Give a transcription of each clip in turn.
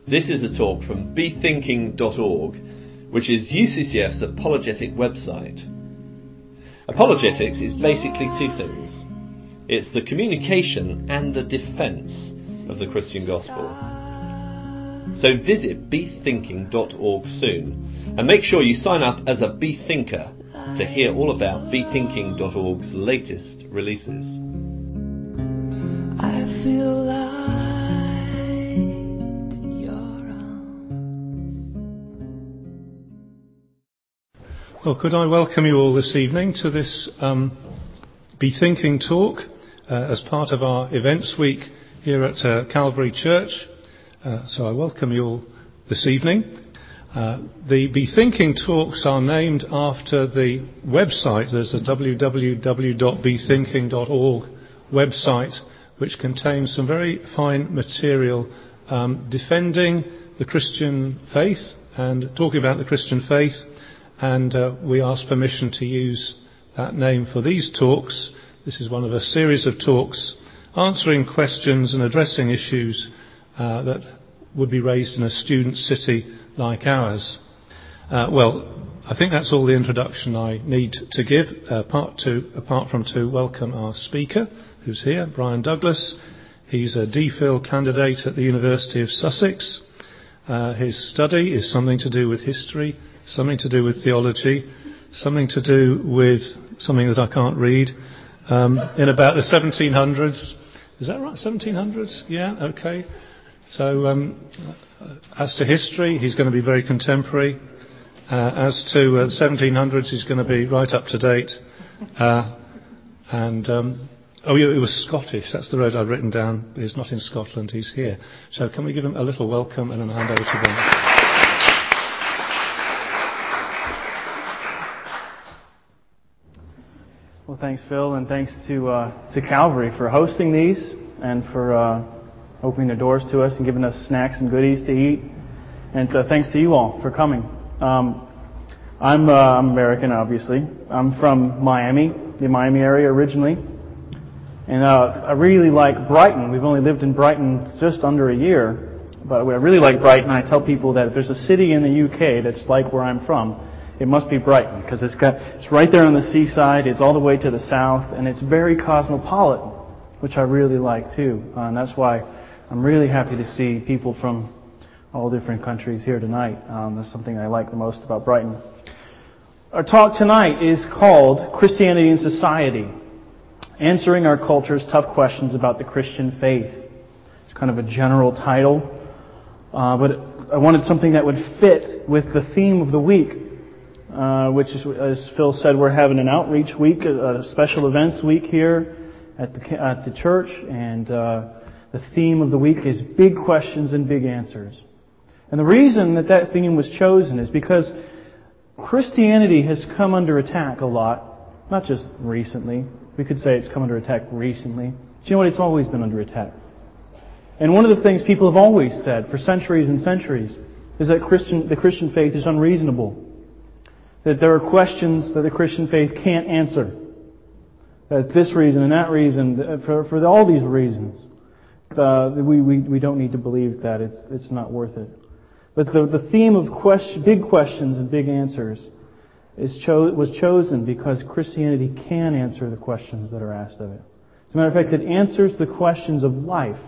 This is a talk from bethinking.org, which is UCCF's apologetic website. Apologetics is basically two things. It's the communication and the defence of the Christian gospel. So visit bethinking.org soon, and make sure you sign up as a Bethinker to hear all about bethinking.org's latest releases. I feel light in your arms. Well, could I welcome you all this evening to this Bethinking talk as part of our events week here at Calvary Church. So I welcome you all this evening. The Bethinking talks are named after the website. There's a www.bethinking.org website which contains some very fine material defending the Christian faith and talking about the Christian faith, and we ask permission to use that name for these talks. This is one of a series of talks answering questions and addressing issues that would be raised in a student city like ours. Well, I think that's all the introduction I need to give. Apart from to welcome our speaker, who's here, Brian Douglas. He's a DPhil candidate at the University of Sussex. His study is something to do with history, something to do with theology, something to do with something that I can't read, in about the 1700s. Is that right? 1700s? Yeah, okay. So, as to history, he's going to be very contemporary. As to the 1700s, he's going to be right up to date. He was Scottish. That's the road I've written down. He's not in Scotland. He's here. So, can we give him a little welcome and then hand over to Brian? Well, thanks, Phil, and thanks to Calvary for hosting these and for opening their doors to us and giving us snacks and goodies to eat. And thanks to you all for coming. I'm American, obviously. I'm from Miami, the Miami area originally. And I really like Brighton. We've only lived in Brighton just under a year. But I really like Brighton. I tell people that if there's a city in the UK that's like where I'm from, it must be Brighton, because it's right there on the seaside. It's all the way to the south, and it's very cosmopolitan, which I really like too. And that's why I'm really happy to see people from all different countries here tonight. That's something I like the most about Brighton. Our talk tonight is called Christianity and Society, Answering Our Culture's Tough Questions About the Christian Faith. It's kind of a general title, but I wanted something that would fit with the theme of the week, which is, as Phil said, we're having an outreach week, a special events week here at the church, and the theme of the week is Big Questions and Big Answers. And the reason that theme was chosen is because Christianity has come under attack a lot, not just recently. We could say it's come under attack recently. But you know what? It's always been under attack. And one of the things people have always said for centuries and centuries is that the Christian faith is unreasonable. That there are questions that the Christian faith can't answer. That this reason and that reason, for all these reasons, we don't need to believe that it's not worth it. But the theme of big questions and big answers was chosen because Christianity can answer the questions that are asked of it. As a matter of fact, it answers the questions of life.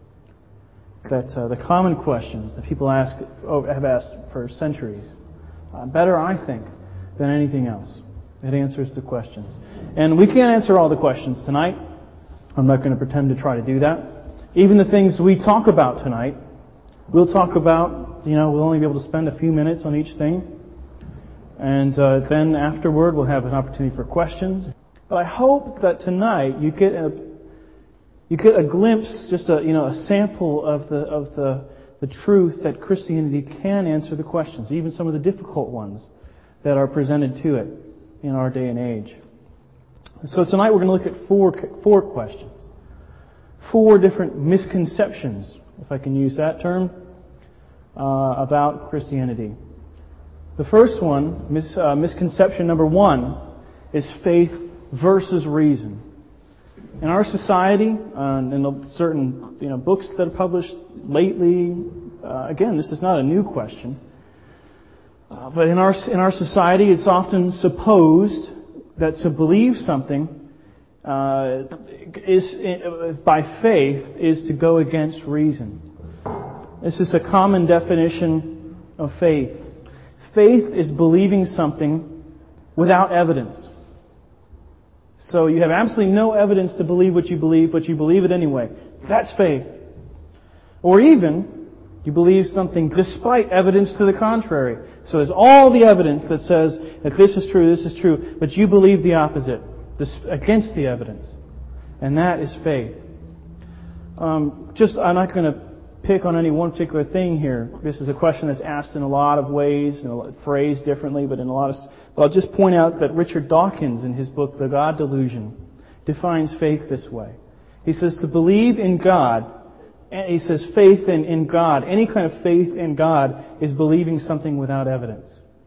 That's the common questions that people have asked for centuries. Better, I think, than anything else. It answers the questions. And we can't answer all the questions tonight. I'm not going to pretend to try to do that. Even the things we talk about tonight, we'll talk about, we'll only be able to spend a few minutes on each thing. And then afterward, we'll have an opportunity for questions. But I hope that tonight you get a glimpse, just a sample of the truth that Christianity can answer the questions, even some of the difficult ones that are presented to it in our day and age. So tonight we're going to look at four questions. 4 different misconceptions, if I can use that term, about Christianity. The first one, misconception number 1, is faith versus reason. In our society, in certain books that are published lately, again, this is not a new question. But in our society, it's often supposed that to believe something is by faith is to go against reason. This is a common definition of faith. Faith is believing something without evidence. So you have absolutely no evidence to believe what you believe, but you believe it anyway. That's faith. Or even, you believe something despite evidence to the contrary. So there's all the evidence that says that this is true, but you believe the opposite, against the evidence. And that is faith. I'm not going to pick on any one particular thing here. This is a question that's asked in a lot of ways, phrased differently, but I'll just point out that Richard Dawkins, in his book, The God Delusion, defines faith this way. He says to believe in God, and he says faith in God, any kind of faith in God is believing something without evidence.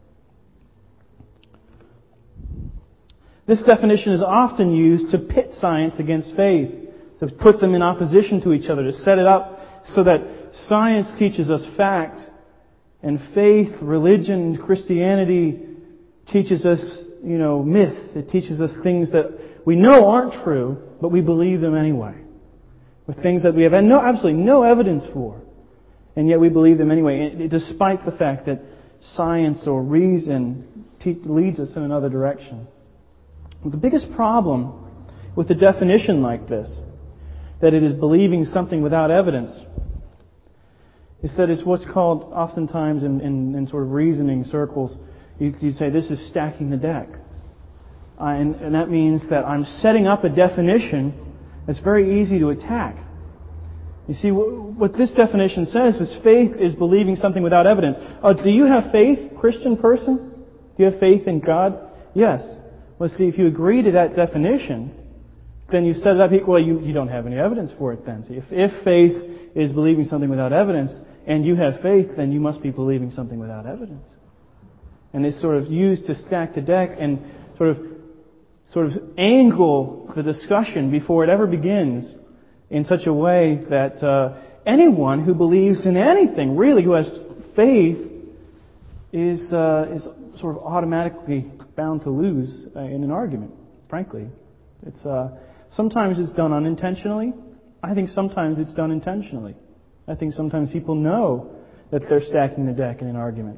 This definition is often used to pit science against faith, to put them in opposition to each other, to set it up so that science teaches us fact, and faith, religion, Christianity teaches us, myth. It teaches us things that we know aren't true, but we believe them anyway. With things that we have absolutely no evidence for, and yet we believe them anyway, despite the fact that science or reason leads us in another direction. The biggest problem with a definition like this, that it is believing something without evidence, is that it's what's called, oftentimes in sort of reasoning circles, you'd say this is stacking the deck. And that means that I'm setting up a definition that's very easy to attack. You see, what this definition says is faith is believing something without evidence. Do you have faith, Christian person? Do you have faith in God? Yes. Well, see, if you agree to that definition, then you set it up, well, you don't have any evidence for it then. So if faith is believing something without evidence, and you have faith, then you must be believing something without evidence. And it's sort of used to stack the deck and sort of angle the discussion before it ever begins in such a way that anyone who believes in anything, really, who has faith, is sort of automatically bound to lose in an argument, frankly. Sometimes it's done unintentionally. I think sometimes it's done intentionally. I think sometimes people know that they're stacking the deck in an argument.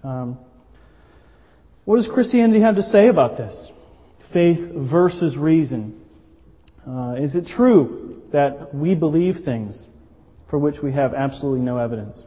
What does Christianity have to say about this? Faith versus reason. Is it true that we believe things for which we have absolutely no evidence?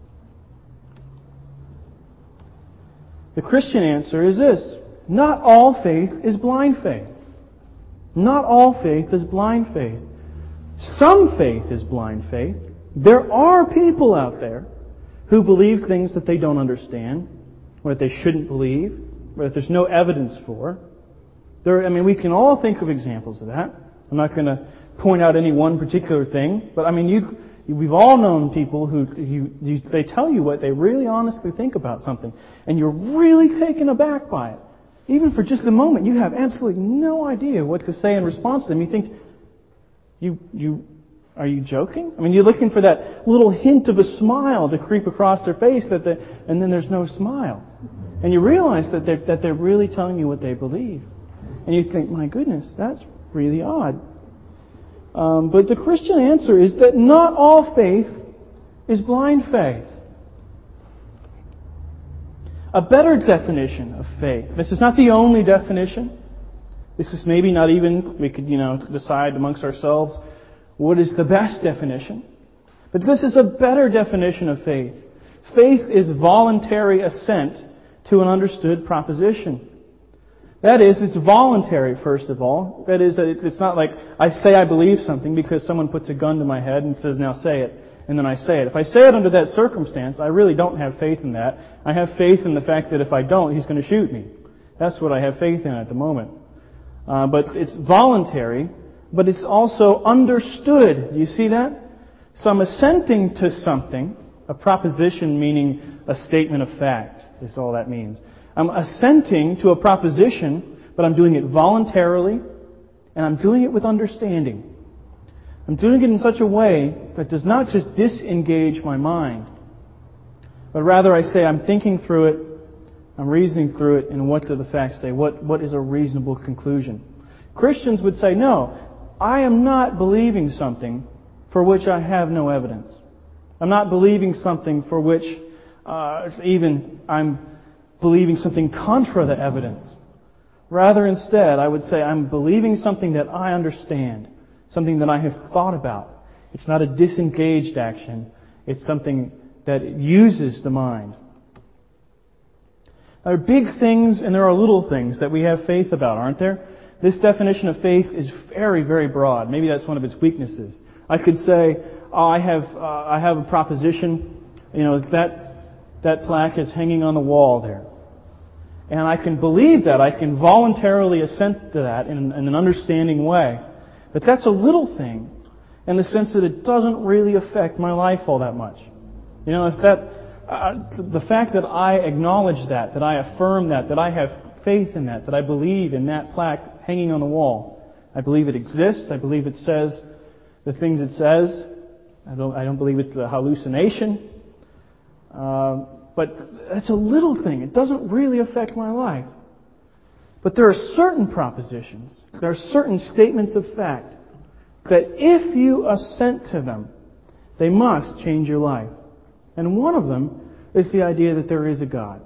The Christian answer is this. Not all faith is blind faith. Not all faith is blind faith. Some faith is blind faith. There are people out there who believe things that they don't understand, or that they shouldn't believe, or that there's no evidence for. We can all think of examples of that. I'm not going to point out any one particular thing, but we've all known people who they tell you what they really honestly think about something, and you're really taken aback by it. Even for just a moment, you have absolutely no idea what to say in response to them. You think, are you joking? You're looking for that little hint of a smile to creep across their face, and then there's no smile. And you realize that they're really telling you what they believe. And you think, my goodness, that's really odd. But the Christian answer is that not all faith is blind faith. A better definition of faith. This is not the only definition. This is maybe not even, we could, decide amongst ourselves what is the best definition. But this is a better definition of faith. Faith is voluntary assent to an understood proposition. That is, it's voluntary, first of all. That is, it's not like I say I believe something because someone puts a gun to my head and says, now say it. And then I say it. If I say it under that circumstance, I really don't have faith in that. I have faith in the fact that if I don't, he's going to shoot me. That's what I have faith in at the moment. But it's voluntary, but it's also understood. You see that? So I'm assenting to something, a proposition meaning a statement of fact is all that means. I'm assenting to a proposition, but I'm doing it voluntarily, and I'm doing it with understanding. I'm doing it in such a way that does not just disengage my mind, But rather I say I'm thinking through it, I'm reasoning through it, and what do the facts say? What is a reasonable conclusion? Christians would say, no, I am not believing something for which I have no evidence. I'm not believing something for which even I'm believing something contra the evidence. Rather, instead, I would say I'm believing something that I understand, something that I have thought about. It's not a disengaged action. It's something that uses the mind. There are big things and there are little things that we have faith about, aren't there? This definition of faith is very, very broad. Maybe that's one of its weaknesses. I could say, I have a proposition, that plaque is hanging on the wall there. And I can believe that. I can voluntarily assent to that in an understanding way. But that's a little thing in the sense that it doesn't really affect my life all that much. The fact that I acknowledge that I affirm that I have faith in that I believe in that plaque hanging on the wall. I believe it exists. I believe it says the things it says. I don't believe it's a hallucination. But it's a little thing. It doesn't really affect my life. But there are certain propositions, there are certain statements of fact that if you assent to them, they must change your life. And one of them is the idea that there is a God.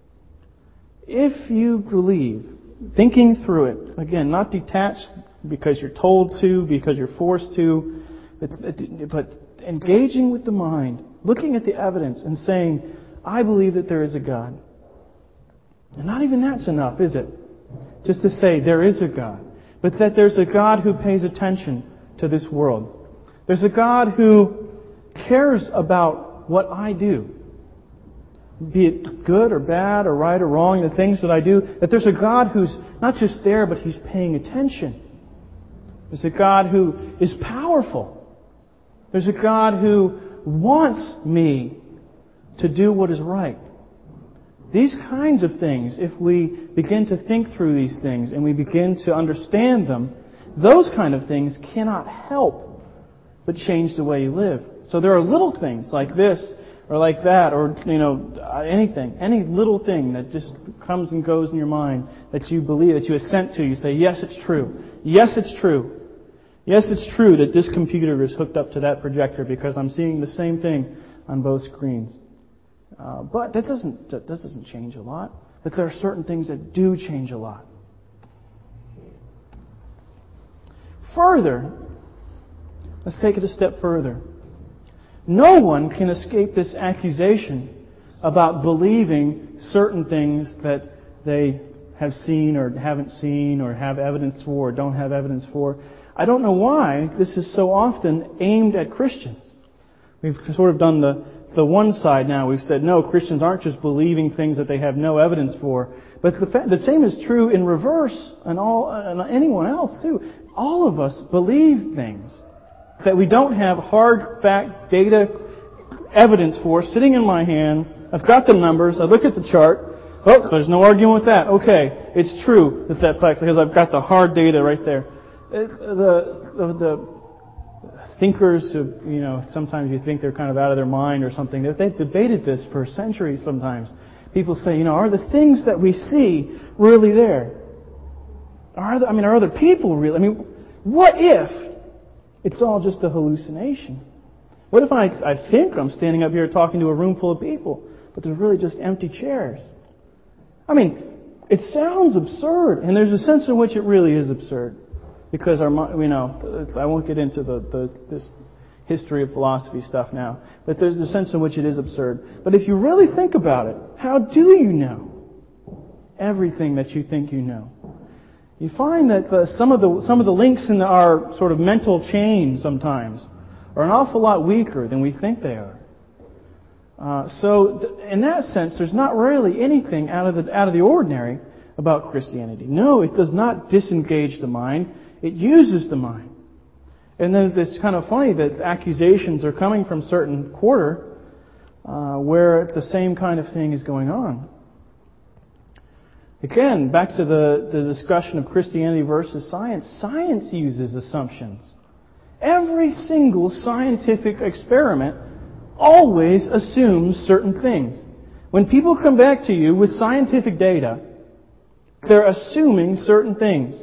If you believe, thinking through it, again, not detached because you're told to, because you're forced to, but engaging with the mind, looking at the evidence and saying, I believe that there is a God. And not even that's enough, is it? Just to say there is a God. But that there's a God who pays attention to this world. There's a God who cares about what I do. Be it good or bad or right or wrong, the things that I do. That there's a God who's not just there, but He's paying attention. There's a God who is powerful. There's a God who wants me to do what is right. These kinds of things, if we begin to think through these things and we begin to understand them, those kind of things cannot help but change the way you live. So there are little things like this or like that or, anything, any little thing that just comes and goes in your mind that you believe, that you assent to. You say, yes, it's true. Yes, it's true. Yes, it's true that this computer is hooked up to that projector because I'm seeing the same thing on both screens. But that doesn't change a lot. But there are certain things that do change a lot. Further, let's take it a step further. No one can escape this accusation about believing certain things that they have seen or haven't seen or have evidence for or don't have evidence for. I don't know why this is so often aimed at Christians. We've sort of done the one side now. We've said, no, Christians aren't just believing things that they have no evidence for. But the same is true in reverse and anyone else too. All of us believe things that we don't have hard fact, data, evidence for sitting in my hand. I've got the numbers. I look at the chart. Oh, there's no arguing with that. Okay, it's true that plaque because I've got the hard data right there. The thinkers who, sometimes you think they're kind of out of their mind or something. They've debated this for centuries sometimes. People say, are the things that we see really there? Are other people really? What if it's all just a hallucination? What if I think I'm standing up here talking to a room full of people, but there's really just empty chairs? It sounds absurd, and there's a sense in which it really is absurd. Because I won't get into this history of philosophy stuff now, but there's a sense in which it is absurd. But if you really think about it, how do you know everything that you think you know? You find that some of the links in our sort of mental chain sometimes are an awful lot weaker than we think they are. So in that sense, there's not really anything out of the ordinary about Christianity. No, it does not disengage the mind. It uses the mind. And then it's kind of funny that accusations are coming from certain quarter where the same kind of thing is going on. Again, back to the discussion of Christianity versus science. Science uses assumptions. Every single scientific experiment always assumes certain things. When people come back to you with scientific data, they're assuming certain things.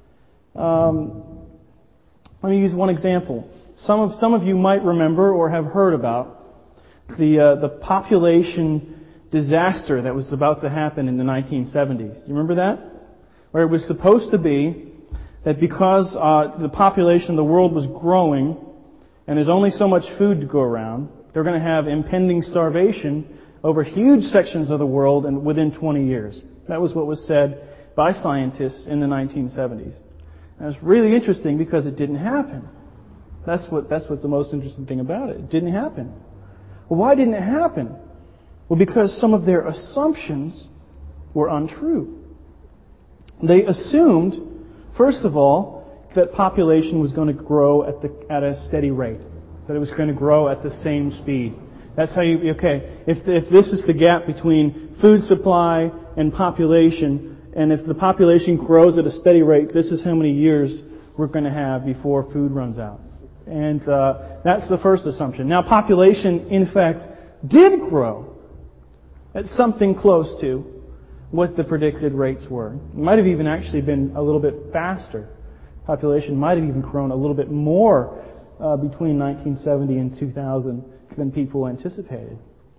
Let me use one example. Some of you might remember or have heard about the population disaster that was about to happen in the 1970s. You remember that? Where it was supposed to be that because the population of the world was growing and there's only so much food to go around, they're going to have impending starvation over huge sections of the world and within 20 years. That was what was said by scientists in the 1970s. And it's really interesting because it didn't happen. That's what's the most interesting thing about it. It didn't happen. Well, why didn't it happen? Well, because some of their assumptions were untrue. They assumed, first of all, that population was going to grow at a steady rate, that it was going to grow at the same speed. That's how if this is the gap between food supply and population, and if the population grows at a steady rate, this is how many years we're going to have before food runs out. And that's the first assumption. Now, population, in fact, did grow at something close to what the predicted rates were. It might have even actually been a little bit faster. Population might have even grown a little bit more between 1970 and 2000 than people anticipated.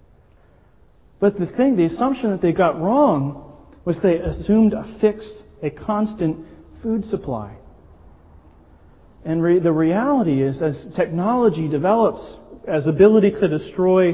But the assumption that they got wrong was they assumed a constant food supply. And the reality is, as technology develops, as ability to destroy,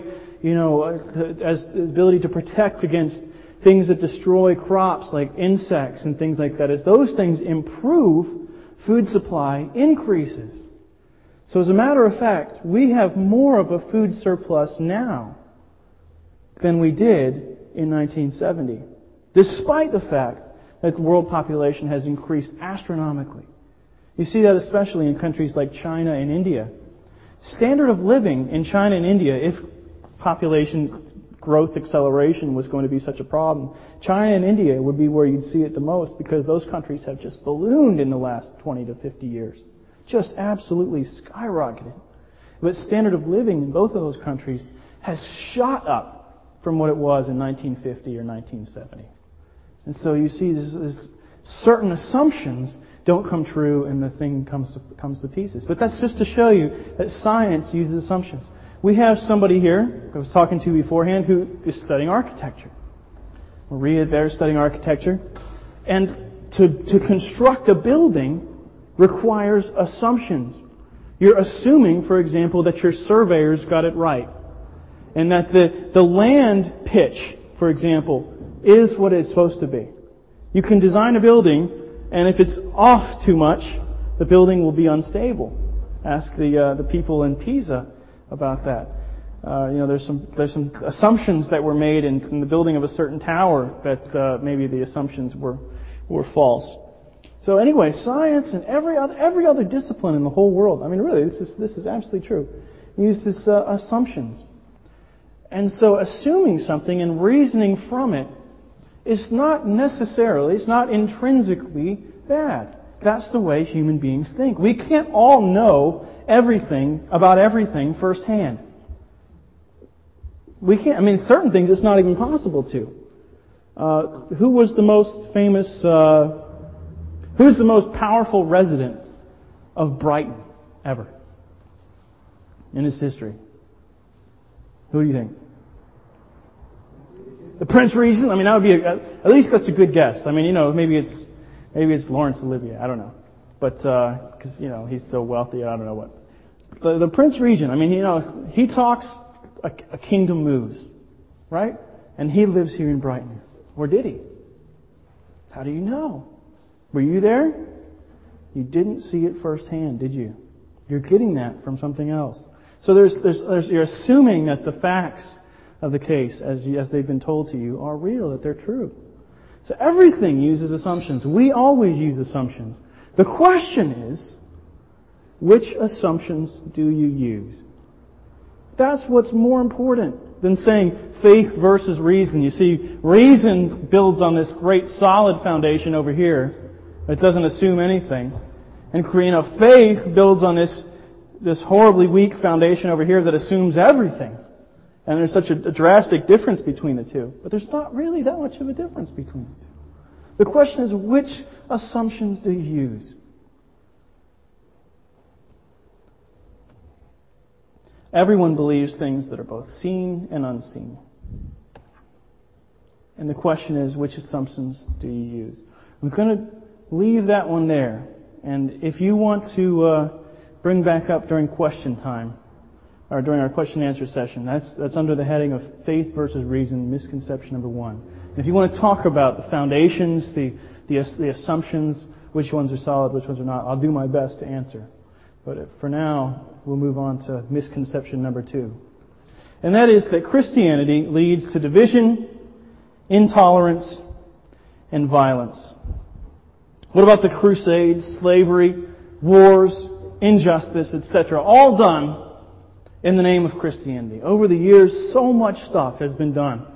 as ability to protect against things that destroy crops like insects and things like that, as those things improve, food supply increases. So as a matter of fact, we have more of a food surplus now than we did in 1970, despite the fact that the world population has increased astronomically. You see that especially in countries like China and India. Standard of living in China and India, if population growth acceleration was going to be such a problem, China and India would be where you'd see it the most, because those countries have just ballooned in the last 20 to 50 years. Just absolutely skyrocketed. But standard of living in both of those countries has shot up from what it was in 1950 or 1970. And so you see this certain assumptions don't come true and the thing comes to pieces. But that's just to show you that science uses assumptions. We have somebody here I was talking to beforehand who is studying architecture. Maria is there studying architecture. And to construct a building requires assumptions. You're assuming, for example, that your surveyors got it right. And that the land pitch, for example, is what it's supposed to be. You can design a building, and if it's off too much, the building will be unstable. Ask the people in Pisa about that. There's some assumptions that were made in the building of a certain tower that maybe the assumptions were false. So anyway, science and every other discipline in the whole world, I mean, really, this is absolutely true, uses assumptions. And so assuming something and reasoning from it is not necessarily, it's not intrinsically bad. That's the way human beings think. We can't all know everything about everything firsthand. We can't, certain things it's not even possible to. Who was the most famous, who is the most powerful resident of Brighton ever in its history? Who do you think? The Prince Regent? That would be at least that's a good guess. Maybe it's Laurence Olivier. I don't know, but because he's so wealthy, I don't know what. The Prince Regent. He talks, a kingdom moves, right? And he lives here in Brighton. Or did he? How do you know? Were you there? You didn't see it firsthand, did you? You're getting that from something else. So you're assuming that the facts of the case, as they've been told to you, are real, that they're true. So everything uses assumptions. We always use assumptions. The question is, which assumptions do you use? That's what's more important than saying faith versus reason. You see, reason builds on this great solid foundation over here. It doesn't assume anything. And faith builds on this horribly weak foundation over here that assumes everything. And there's such a drastic difference between the two. But there's not really that much of a difference between the two. The question is, which assumptions do you use? Everyone believes things that are both seen and unseen. And the question is, which assumptions do you use? I'm going to leave that one there. And if you want to bring back up during question time, or during our question and answer session, that's under the heading of faith versus reason, misconception number 1. And if you want to talk about the foundations, the assumptions, which ones are solid, which ones are not, I'll do my best to answer. But for now, we'll move on to misconception number 2. And that is that Christianity leads to division, intolerance, and violence. What about the Crusades, slavery, wars, injustice, etc., all done in the name of Christianity? Over the years, so much stuff has been done.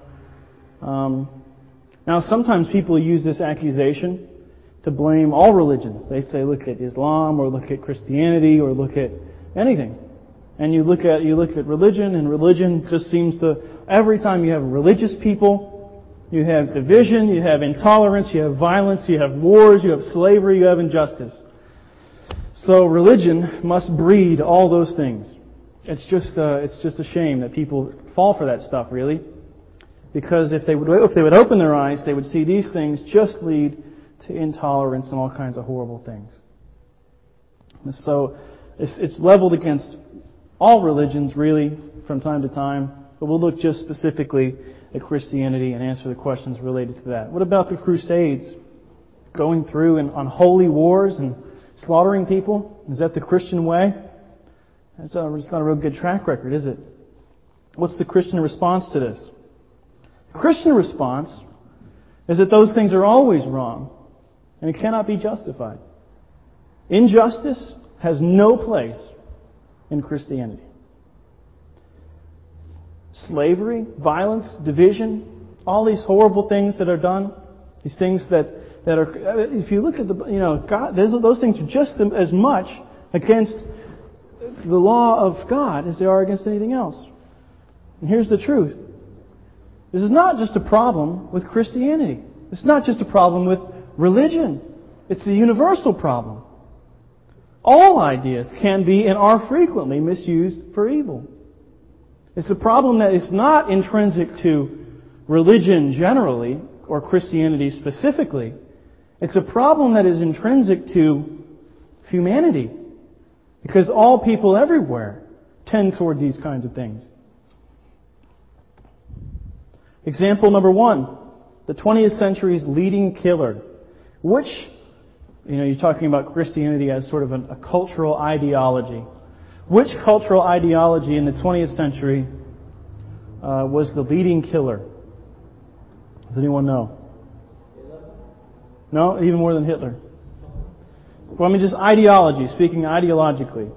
Now, sometimes people use this accusation to blame all religions. They say, look at Islam, or look at Christianity, or look at anything. And you look at religion, and religion just seems to, every time you have religious people, you have division, you have intolerance, you have violence, you have wars, you have slavery, you have injustice. So religion must breed all those things. It's just a shame that people fall for that stuff, really. Because if they would open their eyes, they would see these things just lead to intolerance and all kinds of horrible things. And so it's leveled against all religions, really, from time to time. But we'll look just specifically at Christianity and answer the questions related to that. What about the Crusades? Going through on holy wars and slaughtering people? Is that the Christian way? It's not a real good track record, is it? What's the Christian response to this? The Christian response is that those things are always wrong and it cannot be justified. Injustice has no place in Christianity. Slavery, violence, division, all these horrible things that are done, these things that are, if you look at God, those things are just as much against the law of God as they are against anything else. And here's the truth. This is not just a problem with Christianity. It's not just a problem with religion. It's a universal problem. All ideas can be and are frequently misused for evil. It's a problem that is not intrinsic to religion generally, or Christianity specifically. It's a problem that is intrinsic to humanity. Because all people everywhere tend toward these kinds of things. Example number 1, the 20th century's leading killer. Which, you're talking about Christianity as sort of a cultural ideology. Which cultural ideology in the 20th century was the leading killer? Does anyone know? No? Even more than Hitler? Well, just ideology, speaking ideologically.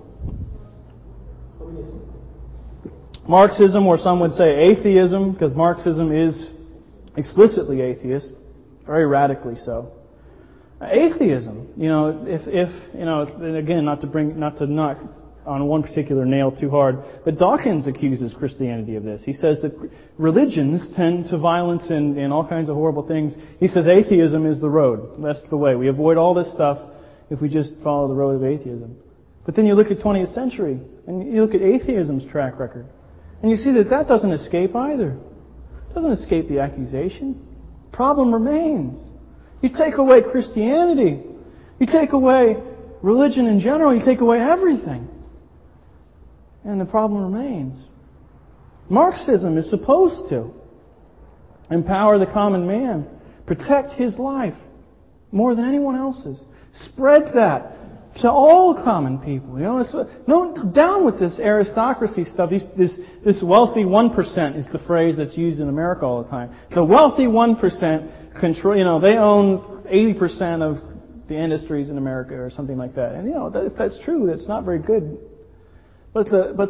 Marxism, or some would say atheism, because Marxism is explicitly atheist, very radically so. Atheism, and again, not to knock on one particular nail too hard, but Dawkins accuses Christianity of this. He says that religions tend to violence and all kinds of horrible things. He says atheism is the road. That's the way. We avoid all this stuff if we just follow the road of atheism. But then you look at 20th century, and you look at atheism's track record, and you see that doesn't escape either. It doesn't escape the accusation. Problem remains. You take away Christianity, you take away religion in general, you take away everything, and the problem remains. Marxism is supposed to empower the common man, protect his life more than anyone else's. Spread that to all common people. Down with this aristocracy stuff. This wealthy 1% is the phrase that's used in America all the time. The wealthy 1% control. They own 80% of the industries in America, or something like that. And if that's true, that's not very good. But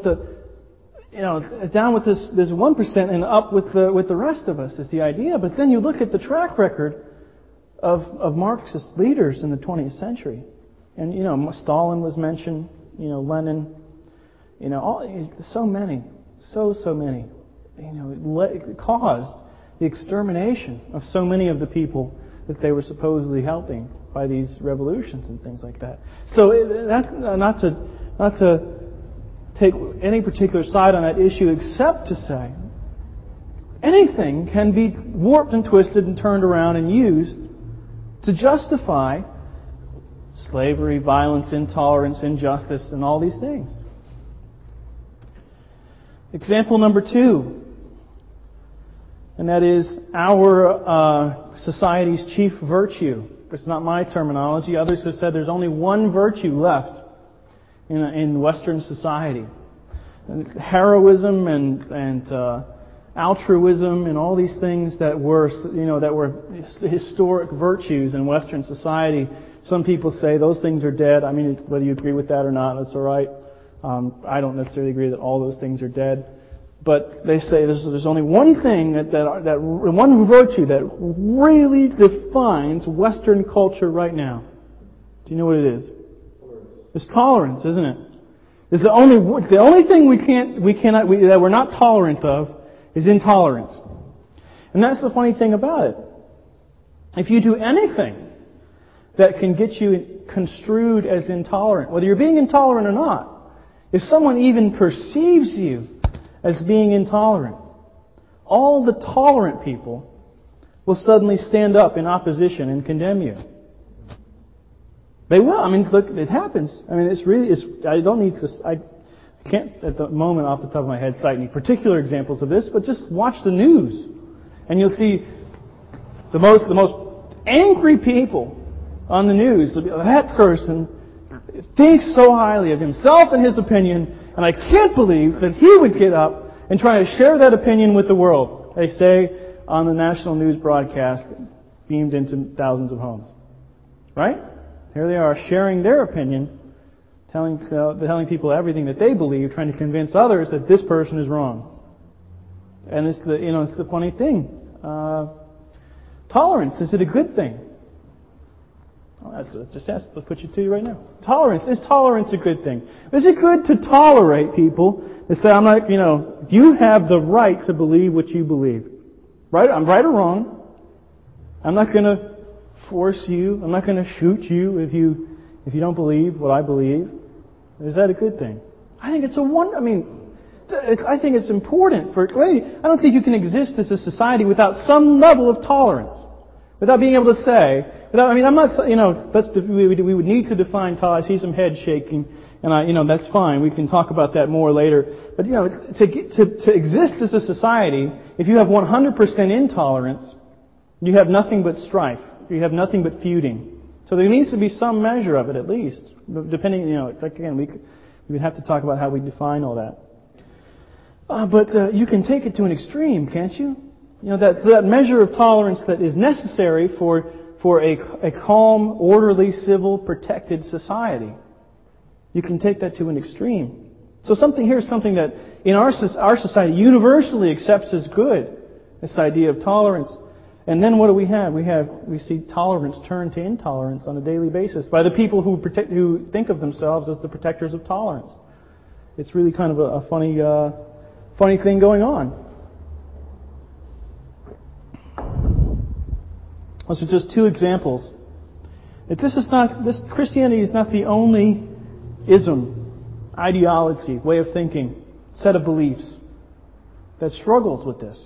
down with this 1% and up with the rest of us is the idea. But then you look at the track record of Marxist leaders in the 20th century. And, Stalin was mentioned, Lenin, so many. caused the extermination of so many of the people that they were supposedly helping by these revolutions and things like that. So that's not to take any particular side on that issue, except to say anything can be warped and twisted and turned around and used to justify slavery, violence, intolerance, injustice, and all these things. Example number 2, and that is our society's chief virtue. It's not my terminology. Others have said there's only one virtue left in Western society. And heroism and altruism and all these things that were historic virtues in Western society. Some people say those things are dead. I mean, whether you agree with that or not, that's all right. I don't necessarily agree that all those things are dead. But they say there's only one thing that one virtue that really defines Western culture right now. Do you know what it is? It's tolerance, isn't it? It's the only thing that we're not tolerant of is intolerance. And that's the funny thing about it. If you do anything that can get you construed as intolerant, whether you're being intolerant or not, if someone even perceives you as being intolerant, all the tolerant people will suddenly stand up in opposition and condemn you. They will. I mean, look, it happens. I mean, I don't need to, I can't at the moment off the top of my head cite any particular examples of this, but just watch the news and you'll see the most angry people on the news. That person thinks so highly of himself and his opinion, and I can't believe that he would get up and try to share that opinion with the world. They say on the national news broadcast beamed into thousands of homes. Right? Here they are sharing their opinion, telling people everything that they believe, trying to convince others that this person is wrong. And it's the funny thing. Tolerance, is it a good thing? Just ask, I'll put it to you right now. Is tolerance a good thing? Is it good to tolerate people that say, I'm not, you have the right to believe what you believe. Right? I'm right or wrong. I'm not going to force you. I'm not going to shoot you if you don't believe what I believe. Is that a good thing? I think it's I think it's important I don't think you can exist as a society without some level of tolerance. Without being able to say, I'm not, we would need to define tolerance. I see some head shaking, and that's fine. We can talk about that more later. But, to exist as a society, if you have 100% intolerance, you have nothing but strife. You have nothing but feuding. So there needs to be some measure of it at least. Depending, again, we would have to talk about how we define all that. But you can take it to an extreme, can't you? That measure of tolerance that is necessary for a calm, orderly, civil, protected society. You can take that to an extreme. So here's something that in our society universally accepts as good. This idea of tolerance. And then what do we have? We see tolerance turn to intolerance on a daily basis by the people who think of themselves as the protectors of tolerance. It's really kind of a funny thing going on. Those are just two examples. Christianity is not the only ism, ideology, way of thinking, set of beliefs that struggles with this.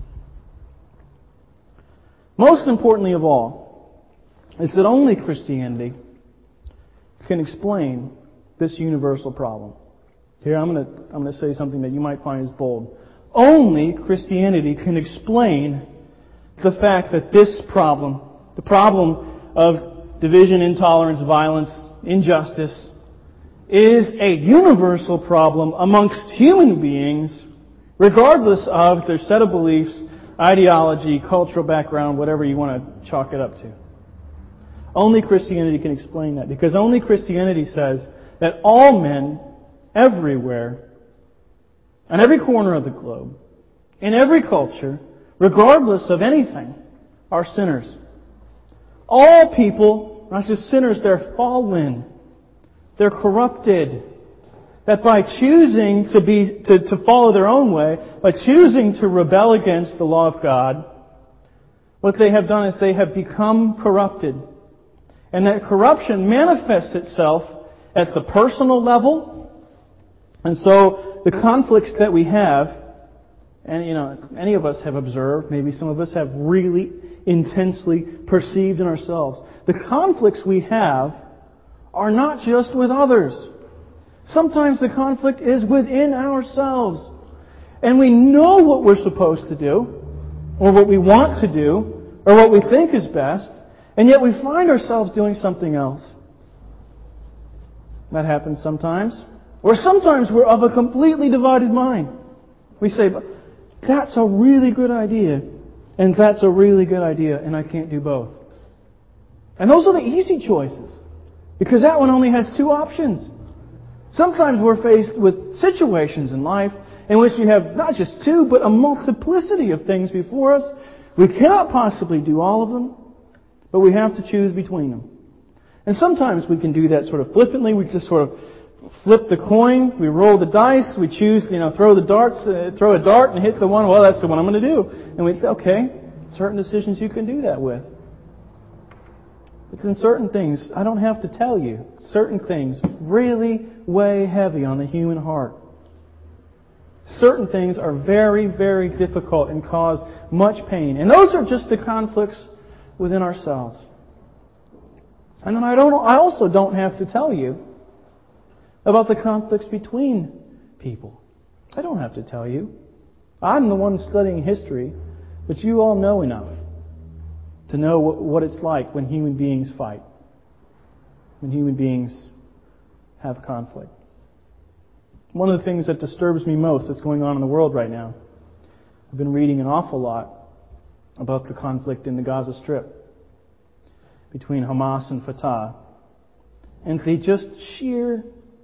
Most importantly of all is that only Christianity can explain this universal problem. Here I'm going to say something that you might find is bold. Only Christianity can explain the fact that this problem, the problem of division, intolerance, violence, injustice, is a universal problem amongst human beings, regardless of their set of beliefs, ideology, cultural background, whatever you want to chalk it up to. Only Christianity can explain that, because only Christianity says that all men, everywhere, on every corner of the globe, in every culture, regardless of anything, are sinners. All people, not just sinners, they're fallen. They're corrupted. That by choosing to follow their own way, by choosing to rebel against the law of God, what they have done is they have become corrupted. And that corruption manifests itself at the personal level. And so the conflicts that we have, and any of us have observed, maybe some of us have really intensely perceived in ourselves. The conflicts we have are not just with others. Sometimes the conflict is within ourselves. And we know what we're supposed to do, or what we want to do, or what we think is best, and yet we find ourselves doing something else. That happens sometimes. Or sometimes we're of a completely divided mind. We say, but that's a really good idea, and that's a really good idea, and I can't do both. And those are the easy choices, because that one only has two options. Sometimes we're faced with situations in life in which we have not just two, but a multiplicity of things before us. We cannot possibly do all of them, but we have to choose between them. And sometimes we can do that sort of flippantly. We just sort of flip the coin, we roll the dice, we choose, throw a dart and hit the one, well, that's the one I'm going to do. And we say, okay, certain decisions you can do that with. But then certain things, I don't have to tell you, certain things really weigh heavy on the human heart. Certain things are very, very difficult and cause much pain. And those are just the conflicts within ourselves. And then I also don't have to tell you about the conflicts between people. I don't have to tell you. I'm the one studying history, but you all know enough to know what it's like when human beings fight, when human beings have conflict. One of the things that disturbs me most that's going on in the world right now, I've been reading an awful lot about the conflict in the Gaza Strip between Hamas and Fatah, and the just sheer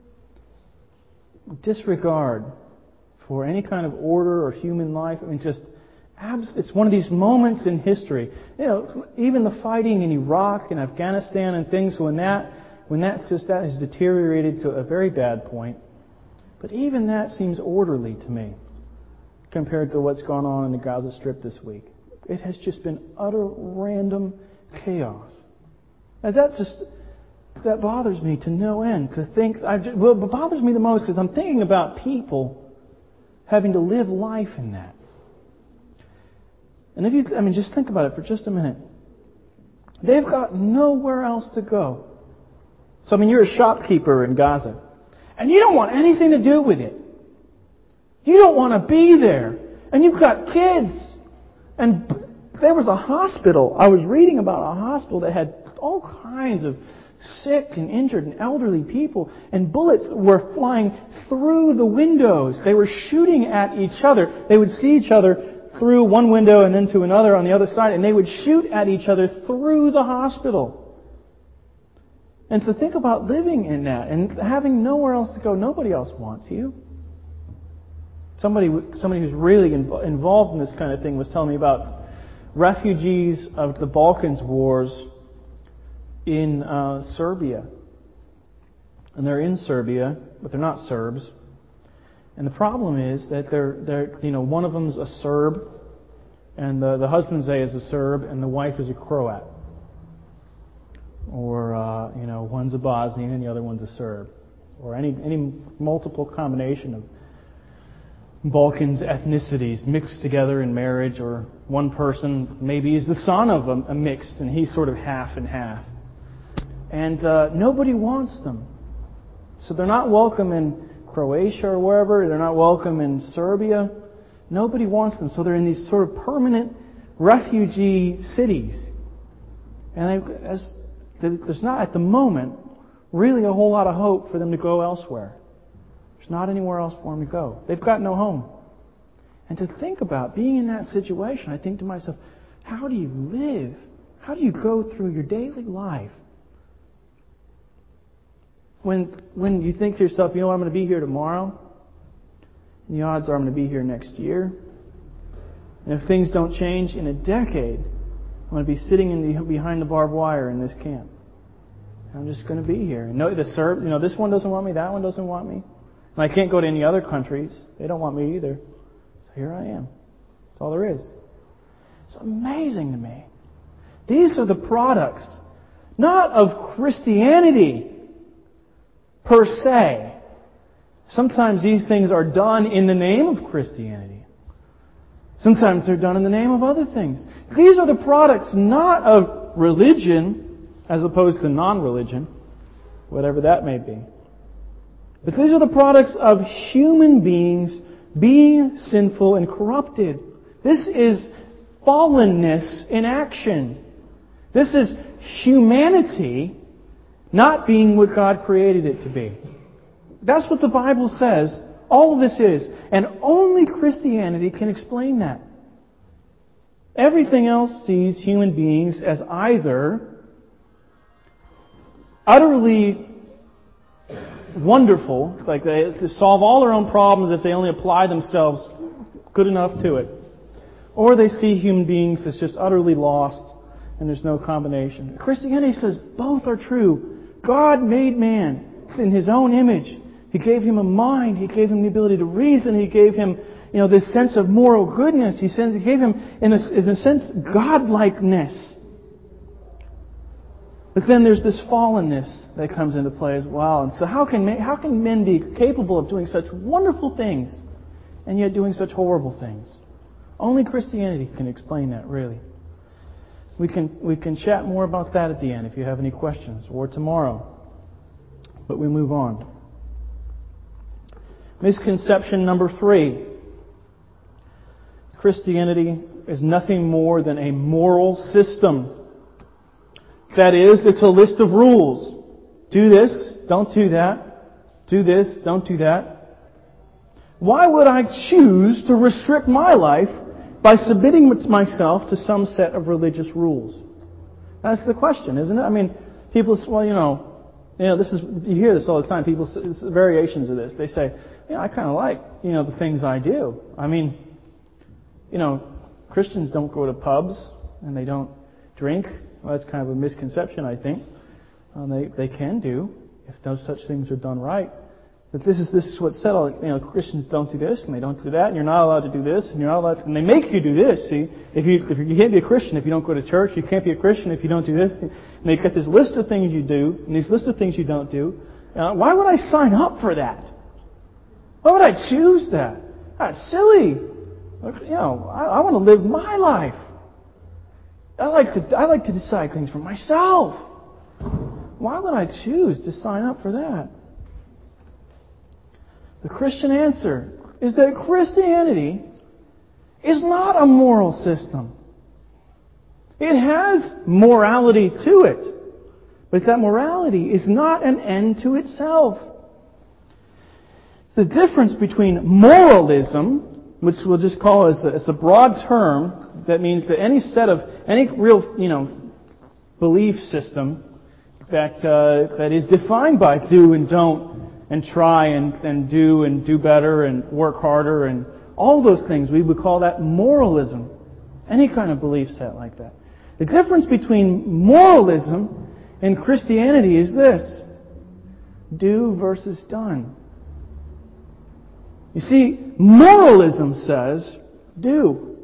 disregard for any kind of order or human life. I mean, it's one of these moments in history. Even the fighting in Iraq and Afghanistan and things, when that has deteriorated to a very bad point. But even that seems orderly to me compared to what's gone on in the Gaza Strip this week. It has just been utter random chaos. And that bothers me to no end. To think, what bothers me the most is I'm thinking about people having to live life in that. And just think about it for just a minute. They've got nowhere else to go. So you're a shopkeeper in Gaza, and you don't want anything to do with it. You don't want to be there, and you've got kids. And there was a hospital. I was reading about a hospital that had all kinds of sick and injured and elderly people, and bullets were flying through the windows. They were shooting at each other. They would see each other through one window and then to another on the other side, and they would shoot at each other through the hospital. And to think about living in that and having nowhere else to go, nobody else wants you. Somebody who's really involved in this kind of thing was telling me about refugees of the Balkans wars in Serbia. And they're in Serbia, but they're not Serbs. And the problem is that they're one of them's a Serb, and the husband is a Serb, and the wife is a Croat. Or one's a Bosnian and the other one's a Serb, or any multiple combination of Balkans ethnicities mixed together in marriage, or one person maybe is the son of a mixed, and he's sort of half and half. And nobody wants them. So they're not welcome in Croatia or wherever. They're not welcome in Serbia. Nobody wants them. So they're in these sort of permanent refugee cities. And there's not, at the moment, really a whole lot of hope for them to go elsewhere. There's not anywhere else for them to go. They've got no home. And to think about being in that situation, I think to myself, how do you live? How do you go through your daily life when you think to yourself, I'm going to be here tomorrow, and the odds are I'm going to be here next year, and if things don't change in a decade, I'm going to be sitting behind the barbed wire in this camp. I'm just going to be here. And this one doesn't want me, that one doesn't want me. And I can't go to any other countries. They don't want me either. So here I am. That's all there is. It's amazing to me. These are the products, not of Christianity per se. Sometimes these things are done in the name of Christianity. Sometimes they're done in the name of other things. These are the products not of religion as opposed to non-religion, whatever that may be. But these are the products of human beings being sinful and corrupted. This is fallenness in action. This is humanity not being what God created it to be. That's what the Bible says all of this is. And only Christianity can explain that. Everything else sees human beings as either utterly wonderful, like they solve all their own problems if they only apply themselves good enough to it, or they see human beings as just utterly lost and there's no combination. Christianity says both are true. God made man in His own image. He gave him a mind. He gave him the ability to reason. He gave him, this sense of moral goodness. He gave him, in a sense, godlikeness. But then there's this fallenness that comes into play as well. And so how can men be capable of doing such wonderful things and yet doing such horrible things? Only Christianity can explain that, really. We can chat more about that at the end if you have any questions, or tomorrow. But we move on. Misconception number 3. Christianity is nothing more than a moral system. That is, it's a list of rules. Do this, don't do that. Do this, don't do that. Why would I choose to restrict my life by submitting myself to some set of religious rules? That's the question, isn't it? I mean, people say, well, you hear this all the time. People, variations of this. They say, I kind of like, the things I do. I mean, Christians don't go to pubs and they don't drink. Well, that's kind of a misconception, I think. They can do if those such things are done right. But this is what's said. Christians don't do this and they don't do that, and you're not allowed to do this, and you're not allowed to, and they make you do this. See, if you can't be a Christian if you don't go to church, you can't be a Christian if you don't do this. And they get this list of things you do and these list of things you don't do. Why would I sign up for that? Why would I choose that? That's silly. I want to live my life. I like to decide things for myself. Why would I choose to sign up for that? The Christian answer is that Christianity is not a moral system. It has morality to it, but that morality is not an end to itself. The difference between moralism, which we'll just call as a broad term, that means that any real, belief system that is defined by do and don't, and try and do better and work harder and all those things, we would call that moralism. Any kind of belief set like that. The difference between moralism and Christianity is this: do versus done. You see, moralism says do,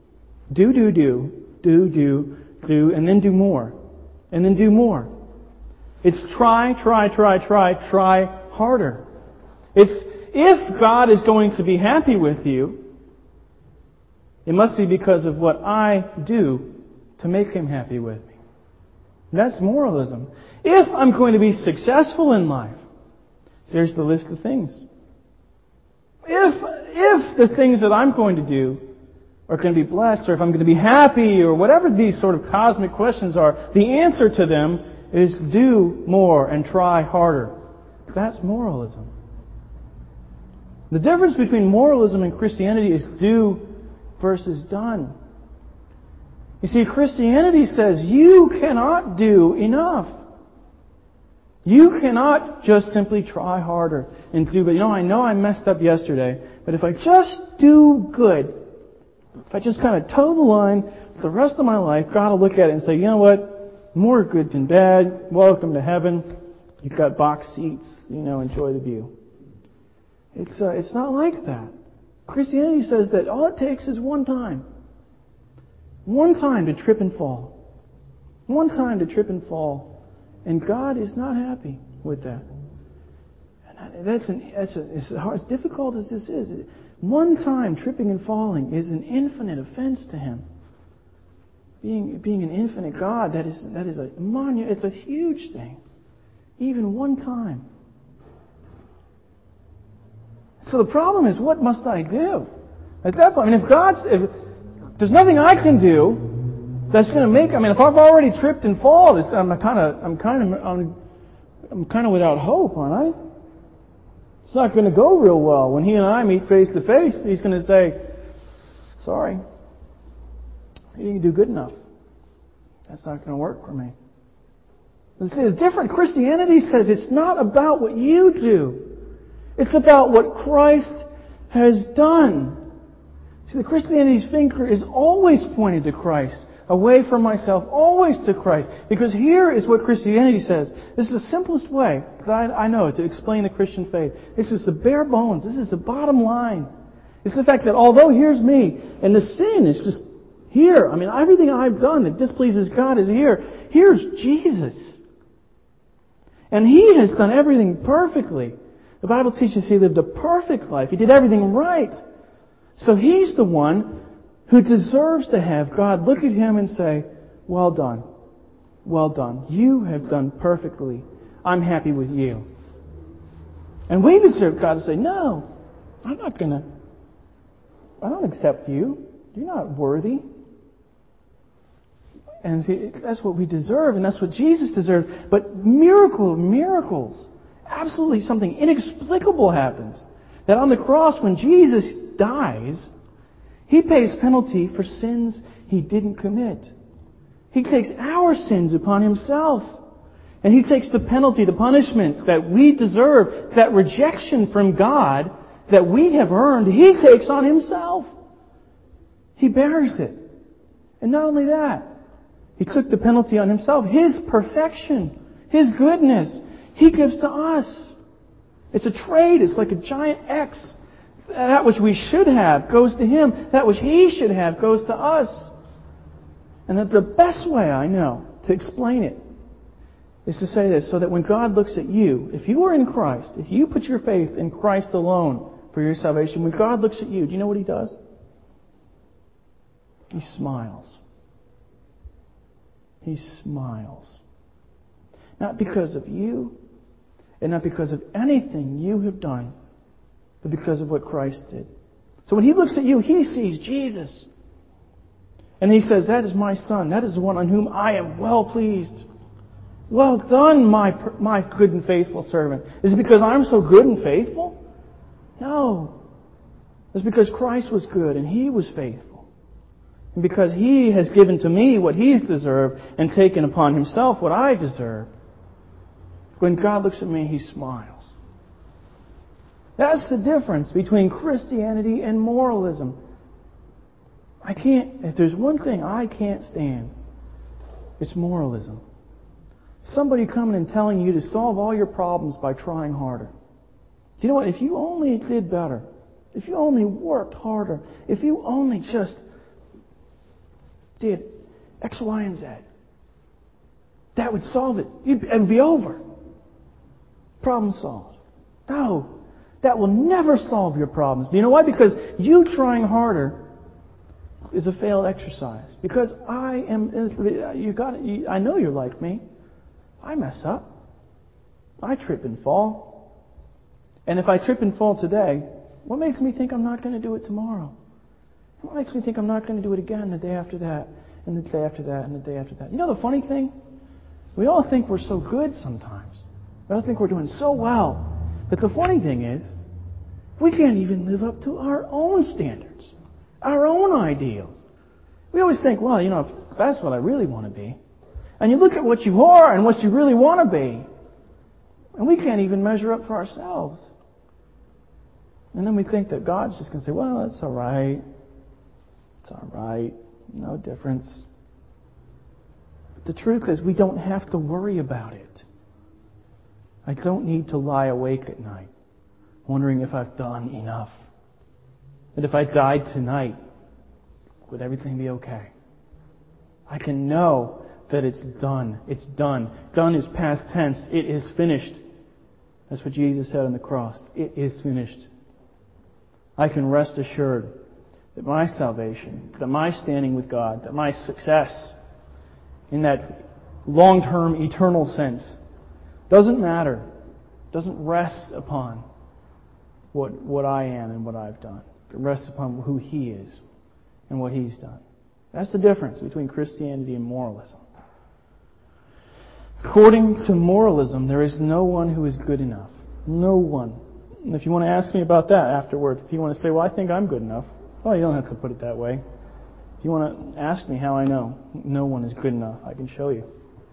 and then do more, and then do more. It's try harder. It's if God is going to be happy with you, it must be because of what I do to make Him happy with me. That's moralism. If I'm going to be successful in life, there's the list of things. If the things that I'm going to do are going to be blessed, or if I'm going to be happy, or whatever these sort of cosmic questions are, the answer to them is do more and try harder. That's moralism. The difference between moralism and Christianity is do versus done. You see, Christianity says you cannot do enough. You cannot just simply try harder and do, but I know I messed up yesterday, but if I just do good, if I just kind of toe the line for the rest of my life, God will look at it and say, you know what? More good than bad. Welcome to heaven. You've got box seats. Enjoy the view. It's not like that. Christianity says that all it takes is one time. One time to trip and fall. One time to trip and fall. And God is not happy with that. And as difficult as this is, one time tripping and falling is an infinite offense to Him. Being an infinite God, that is a monument. It's a huge thing. Even one time. So the problem is, what must I do? At that point, if there's nothing I can do that's going to make. If I've already tripped and fallen, I'm kind of without hope, aren't I? It's not going to go real well. When He and I meet face to face, He's going to say, "Sorry, you didn't do good enough. That's not going to work for me." See, the different Christianity says it's not about what you do. It's about what Christ has done. See, the Christianity's finger is always pointed to Christ, away from myself, always to Christ. Because here is what Christianity says. This is the simplest way that I know to explain the Christian faith. This is the bare bones. This is the bottom line. It's the fact that although here's me, and the sin is just here. Everything I've done that displeases God is here. Here's Jesus. And He has done everything perfectly. The Bible teaches He lived a perfect life. He did everything right. So He's the one who deserves to have God look at Him and say, "Well done. Well done. You have done perfectly. I'm happy with you." And we deserve God to say, "No, I don't accept you. You're not worthy." And see, that's what we deserve, and that's what Jesus deserved. But miracles, absolutely something inexplicable happens. That on the cross, when Jesus dies, He pays penalty for sins He didn't commit. He takes our sins upon Himself. And He takes the penalty, the punishment that we deserve, that rejection from God that we have earned, He takes on Himself. He bears it. And not only that, He took the penalty on Himself. His perfection, His goodness, He gives to us. It's a trade. It's like a giant X. That which we should have goes to Him. That which He should have goes to us. And that the best way I know to explain it is to say this, so that when God looks at you, if you are in Christ, if you put your faith in Christ alone for your salvation, when God looks at you, do you know what He does? He smiles. He smiles. Not because of you, and not because of anything you have done, but because of what Christ did. So when He looks at you, He sees Jesus. And He says, "That is my Son. That is the one on whom I am well pleased. Well done, my good and faithful servant." Is it because I'm so good and faithful? No. It's because Christ was good and He was faithful. And because He has given to me what He's deserved and taken upon Himself what I deserve. When God looks at me, He smiles. That's the difference between Christianity and moralism. If there's one thing I can't stand, it's moralism. Somebody coming and telling you to solve all your problems by trying harder. Do you know what? If you only did better, if you only worked harder, if you only just did X, Y, and Z, that would solve it. It would be over. Problem solved. No, that will never solve your problems. You know why? Because you trying harder is a failed exercise. Because I know you're like me. I mess up. I trip and fall. And if I trip and fall today, what makes me think I'm not going to do it tomorrow? What makes me think I'm not going to do it again the day after that, and the day after that, and the day after that? You know the funny thing? We all think we're so good sometimes. We all think we're doing so well. But the funny thing is, we can't even live up to our own standards, our own ideals. We always think, well, if that's what I really want to be. And you look at what you are and what you really want to be, and we can't even measure up for ourselves. And then we think that God's just going to say, well, that's all right. It's all right. No difference. But the truth is, we don't have to worry about it. I don't need to lie awake at night wondering if I've done enough. That if I died tonight, would everything be okay? I can know that it's done. It's done. Done is past tense. It is finished. That's what Jesus said on the cross. It is finished. I can rest assured that my salvation, that my standing with God, that my success in that long-term, eternal sense doesn't matter, doesn't rest upon what I am and what I've done. It rests upon who He is and what He's done. That's the difference between Christianity and moralism. According to moralism, there is no one who is good enough. No one. And if you want to ask me about that afterward, if you want to say, well, I think I'm good enough, well, you don't have to put it that way. If you want to ask me how I know, no one is good enough, I can show you.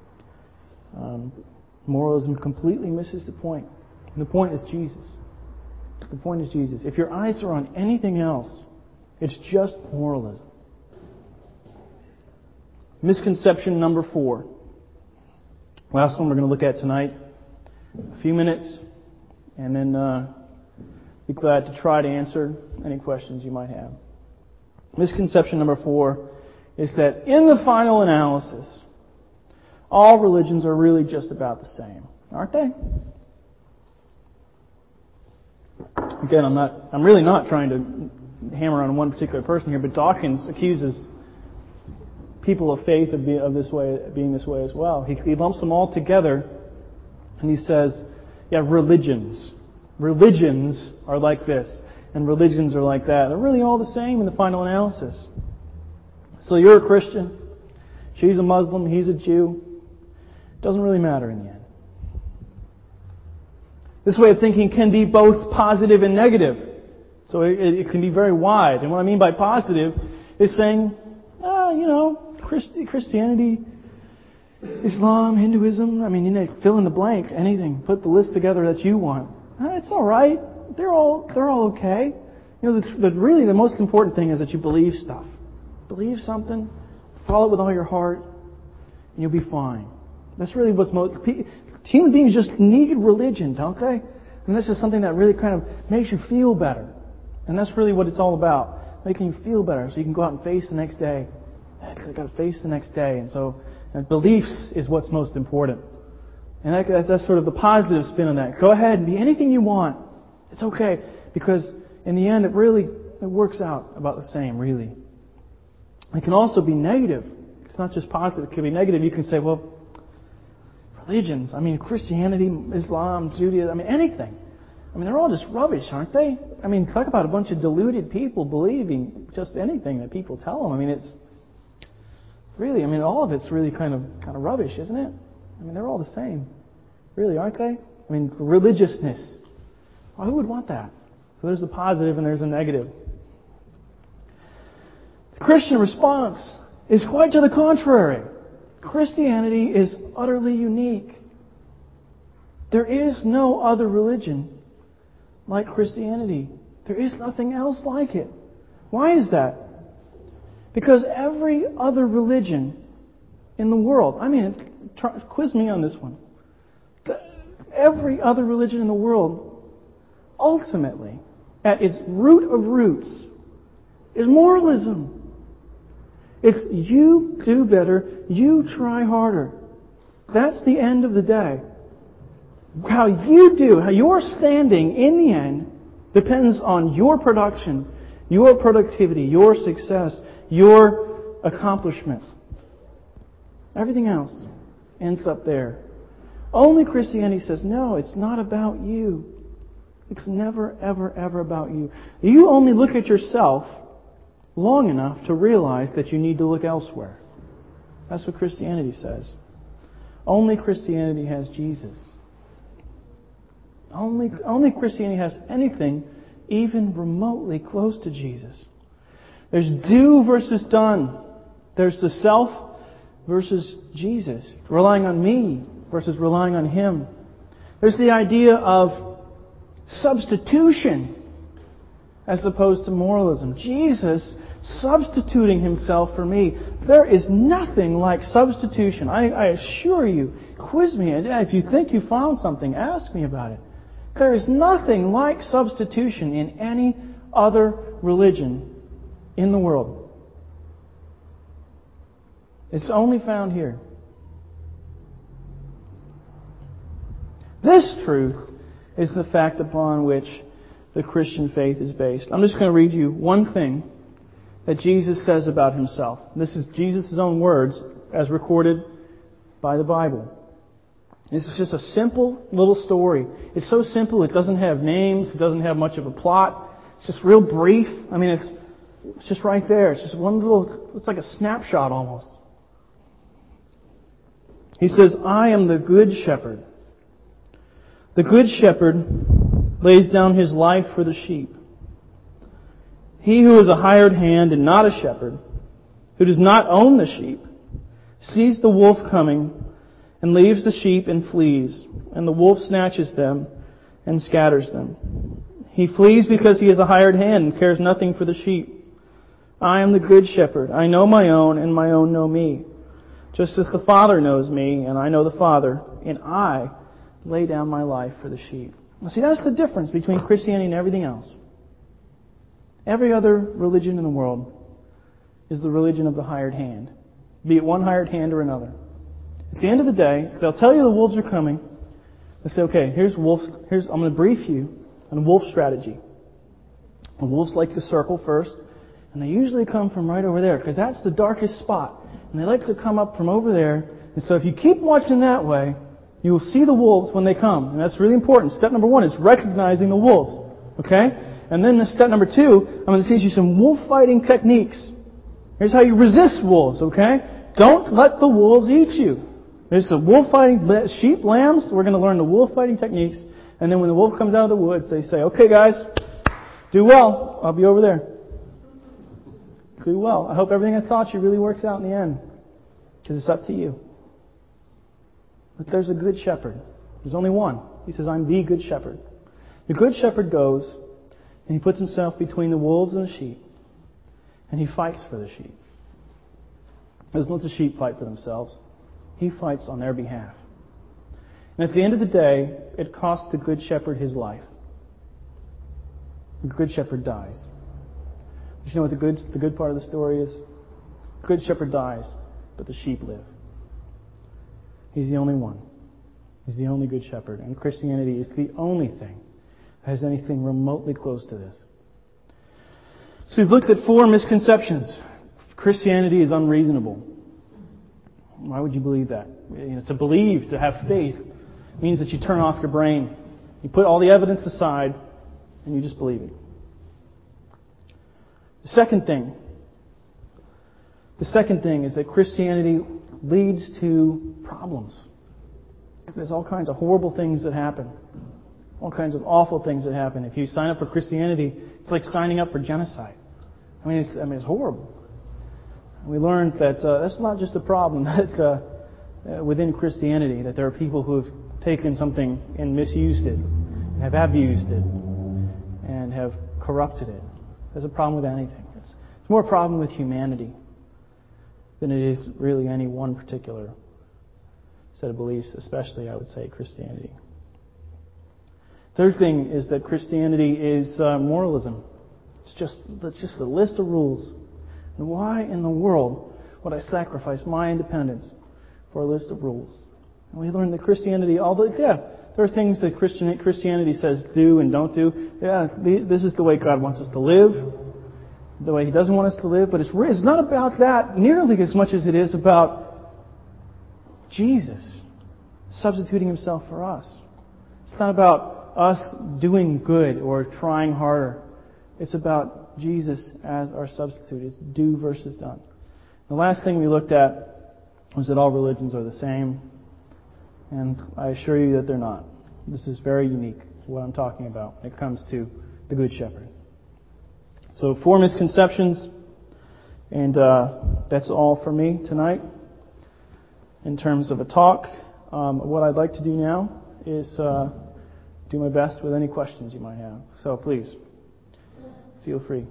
Moralism completely misses the point. And the point is Jesus. The point is Jesus. If your eyes are on anything else, it's just moralism. Misconception number 4. Last one we're going to look at tonight. A few minutes, and then be glad to try to answer any questions you might have. Misconception number 4 is that in the final analysis, all religions are really just about the same, aren't they? Again, I'm really not trying to hammer on one particular person here, but Dawkins accuses people of faith of being this way as well. He lumps them all together, and he says, yeah, religions are like this, and religions are like that. They're really all the same in the final analysis. So you're a Christian, she's a Muslim, he's a Jew. It doesn't really matter in the end. This way of thinking can be both positive and negative. So it can be very wide. And what I mean by positive is saying, Christianity, Islam, Hinduism, fill in the blank, anything. Put the list together that you want. It's all right. They're all okay. Really the most important thing is that you believe stuff. Believe something, follow it with all your heart, and you'll be fine. That's really what's most... Human beings just need religion, don't they? And this is something that really kind of makes you feel better. And that's really what it's all about. Making you feel better so you can go out and face the next day. I've got to face the next day. And so beliefs is what's most important. And that's sort of the positive spin on that. Go ahead and be anything you want. It's okay. Because in the end, it works out about the same, really. It can also be negative. It's not just positive. It can be negative. You can say, well, religions, Christianity, Islam, Judaism, anything. They're all just rubbish, aren't they? Talk about a bunch of deluded people believing just anything that people tell them. It's really, all of it's really kind of rubbish, isn't it? They're all the same. Really, aren't they? Religiousness. Well, who would want that? So there's a positive and there's a negative. The Christian response is quite to the contrary. Christianity is utterly unique. There is no other religion like Christianity. There is nothing else like it. Why is that? Because every other religion in the world, quiz me on this one. Every other religion in the world, ultimately, at its root of roots, is moralism. It's you do better, you try harder. That's the end of the day. How your standing in the end depends on your production, your productivity, your success, your accomplishment. Everything else ends up there. Only Christianity says, no, it's not about you. It's never, ever, ever about you. You only look at yourself long enough to realize that you need to look elsewhere. That's what Christianity says. Only Christianity has Jesus. Only Christianity has anything even remotely close to Jesus. There's do versus done. There's the self versus Jesus. Relying on me versus relying on Him. There's the idea of substitution as opposed to moralism. Jesus substituting Himself for me. There is nothing like substitution. I assure you. Quiz me. If you think you found something, ask me about it. There is nothing like substitution in any other religion in the world. It's only found here. This truth is the fact upon which the Christian faith is based. I'm just going to read you one thing that Jesus says about Himself. This is Jesus' own words as recorded by the Bible. This is just a simple little story. It's so simple, it doesn't have names, it doesn't have much of a plot. It's just real brief. I mean, it's just right there. It's just one little, it's like a snapshot almost. He says, I am the good shepherd. The good shepherd lays down his life for the sheep. He who is a hired hand and not a shepherd, who does not own the sheep, sees the wolf coming and leaves the sheep and flees, and the wolf snatches them and scatters them. He flees because he is a hired hand and cares nothing for the sheep. I am the good shepherd. I know my own, and my own know me. Just as the Father knows me, and I know the Father, and I lay down my life for the sheep. Now, see, that's the difference between Christianity and everything else. Every other religion in the world is the religion of the hired hand, be it one hired hand or another. At the end of the day, they'll tell you the wolves are coming. They say, okay, I'm going to brief you on wolf strategy. The wolves like to circle first, and they usually come from right over there, because that's the darkest spot. And they like to come up from over there. And so if you keep watching that way, you will see the wolves when they come. And that's really important. Step number 1 is recognizing the wolves. Okay? And then step number 2, I'm going to teach you some wolf fighting techniques. Here's how you resist wolves, okay? Don't let the wolves eat you. There's the wolf fighting, sheep, lambs. We're going to learn the wolf fighting techniques. And then when the wolf comes out of the woods, they say, okay guys, do well. I'll be over there. Do well. I hope everything I taught you really works out in the end. Because it's up to you. But there's a good shepherd. There's only one. He says, I'm the good shepherd. The good shepherd goes and he puts himself between the wolves and the sheep. And he fights for the sheep. He doesn't let the sheep fight for themselves. He fights on their behalf. And at the end of the day, it cost the good shepherd his life. The good shepherd dies. But you know what the good part of the story is? The good shepherd dies, but the sheep live. He's the only one. He's the only good shepherd. And Christianity is the only thing that has anything remotely close to this. So we've looked at 4 misconceptions. Christianity is unreasonable. Why would you believe that? To believe, to have faith, means that you turn off your brain. You put all the evidence aside and you just believe it. The second thing is that Christianity leads to problems. There's all kinds of horrible things that happen. All kinds of awful things that happen. If you sign up for Christianity, it's like signing up for genocide. I mean, it's horrible. We learned that that's not just a problem that within Christianity, that there are people who have taken something and misused it, and have abused it, and have corrupted it. There's a problem with anything. It's more a problem with humanity than it is really any one particular set of beliefs, especially, I would say, Christianity. Third thing is that Christianity is moralism. It's just a list of rules. And why in the world would I sacrifice my independence for a list of rules? And we learn that Christianity, there are things that Christianity says do and don't do. Yeah, this is the way God wants us to live, the way He doesn't want us to live. But it's not about that nearly as much as it is about Jesus substituting Himself for us. It's not about us doing good or trying harder. It's about Jesus as our substitute. It's do versus done. The last thing we looked at was that all religions are the same. And I assure you that they're not. This is very unique, what I'm talking about when it comes to the Good Shepherd. So 4 misconceptions. And that's all for me tonight in terms of a talk. What I'd like to do now is do my best with any questions you might have. So please, feel free.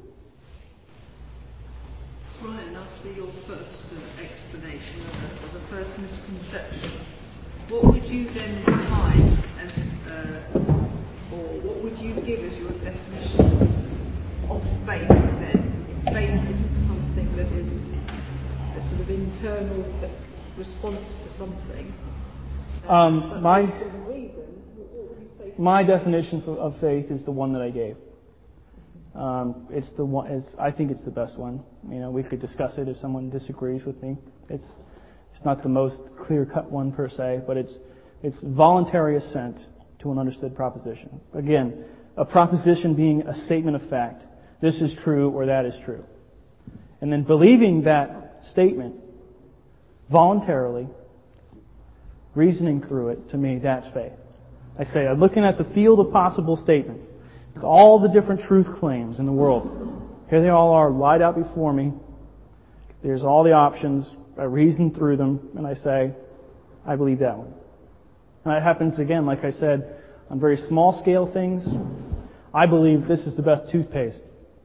Right, and after your first explanation of the first misconception, what would you then define as Or what would you give as your definition of faith then? If faith isn't something that is a sort of internal response to something, my based on reason, what would you say? my definition of faith is the one that I gave. It's the one. I think it's the best one. We could discuss it if someone disagrees with me. It's not the most clear-cut one per se, but it's voluntary assent to an understood proposition. Again, a proposition being a statement of fact. This is true or that is true. And then believing that statement voluntarily, reasoning through it, to me, that's faith. I say, I'm looking at the field of possible statements, all the different truth claims in the world. Here they all are, laid out before me. There's all the options. I reason through them, and I say, I believe that one. And that happens again, like I said, on very small scale things. I believe this is the best toothpaste.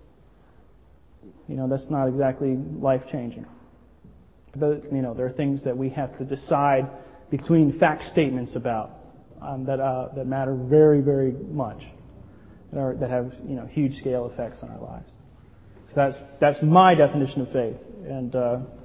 That's not exactly life-changing. But, there are things that we have to decide between fact statements about that matter very, very much, that have huge scale effects on our lives. So that's my definition of faith. And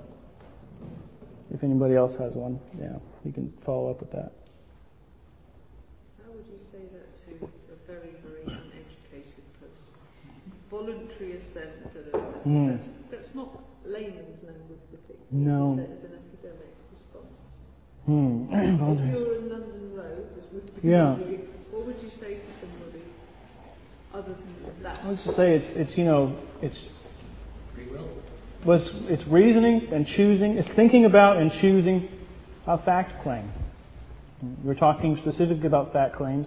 if anybody else has one, you can follow up with that. How would you say that to a very, very uneducated person? Voluntary assent to that's not layman's language particularly. No. That is an academic response. If you're in London Road, as we've been doing, what would you say to somebody other than that? Let's just say it's free will. It's reasoning and choosing. It's thinking about and choosing a fact claim. We're talking specifically about fact claims.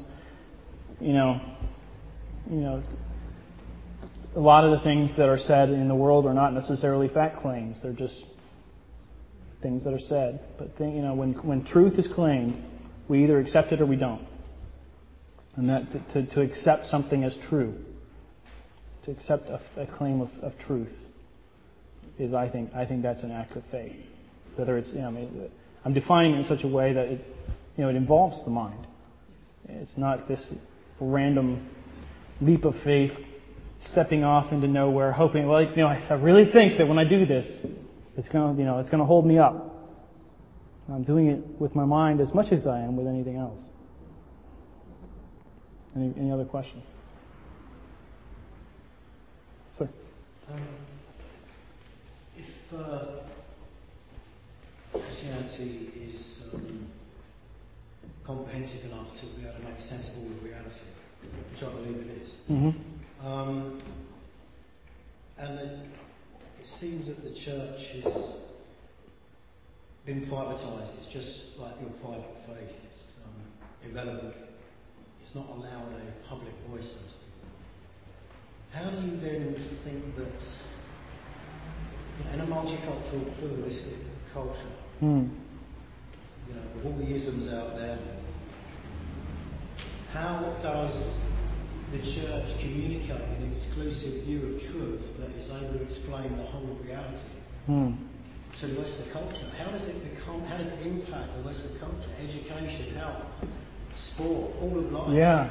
A lot of the things that are said in the world are not necessarily fact claims. They're just things that are said. But when truth is claimed, we either accept it or we don't. And that to accept something as true, to accept a claim of truth, is I think that's an act of faith. Whether it's I'm defining it in such a way that it involves the mind. It's not this random leap of faith, stepping off into nowhere, hoping, I really think that when I do this, it's going to hold me up. I'm doing it with my mind as much as I am with anything else. Any other questions? Sir. If Christianity is comprehensive enough to be able to make sense of all of reality, which I believe it is, and it seems that the church has been privatised. It's just like your private faith. It's irrelevant. It's not allowed a public voice, so to speak. How do you then think that in a multicultural, pluralistic culture, with all the isms out there, how does the church communicate an exclusive view of truth that is able to explain the whole of reality to the Western culture? How does it impact the Western culture? Education, health, sport, all of life. Yeah.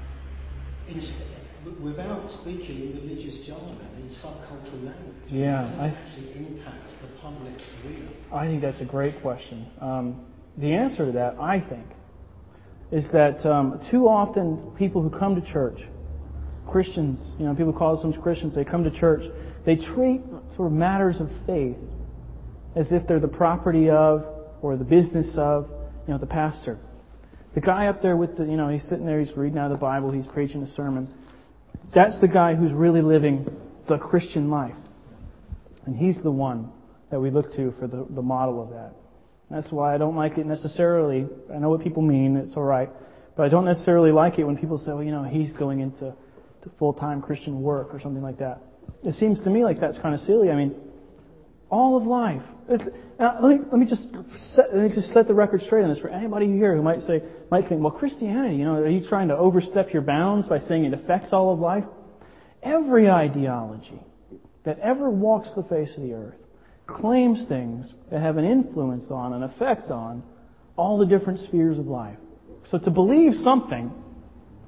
Without speaking religious jargon in subcultural language. Yeah. How does it actually impact the public reader? I think that's a great question. The answer to that, I think, is that too often people who come to church, Christians, people call themselves Christians, they come to church, they treat sort of matters of faith as if they're the property of or the business of, the pastor. The guy up there with he's sitting there, he's reading out of the Bible, he's preaching a sermon. That's the guy who's really living the Christian life. And he's the one that we look to for the model of that. That's why I don't like it necessarily. I know what people mean, it's all right. But I don't necessarily like it when people say, he's going into full-time Christian work or something like that. It seems to me like that's kind of silly. All of life. Let me just set the record straight on this for anybody here who might think, well, Christianity, are you trying to overstep your bounds by saying it affects all of life? Every ideology that ever walks the face of the earth claims things that have an influence on, an effect on, all the different spheres of life. So to believe something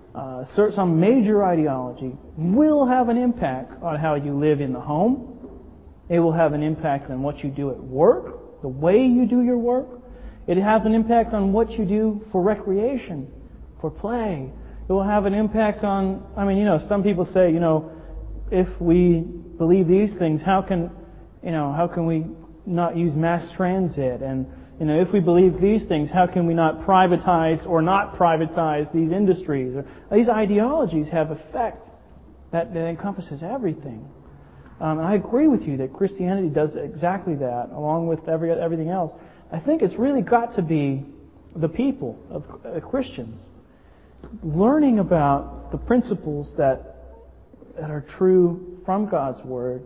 some major ideology will have an impact on how you live in the home. It will have an impact on what you do at work, the way you do your work. It will have an impact on what you do for recreation, for play. It will have an impact on, some people say, if we believe these things, how can we not use mass transit? And, if we believe these things, how can we not privatize or not privatize these industries? These ideologies have effect that encompasses everything. And I agree with you that Christianity does exactly that, along with everything else. I think it's really got to be the people of Christians learning about the principles that are true from God's Word.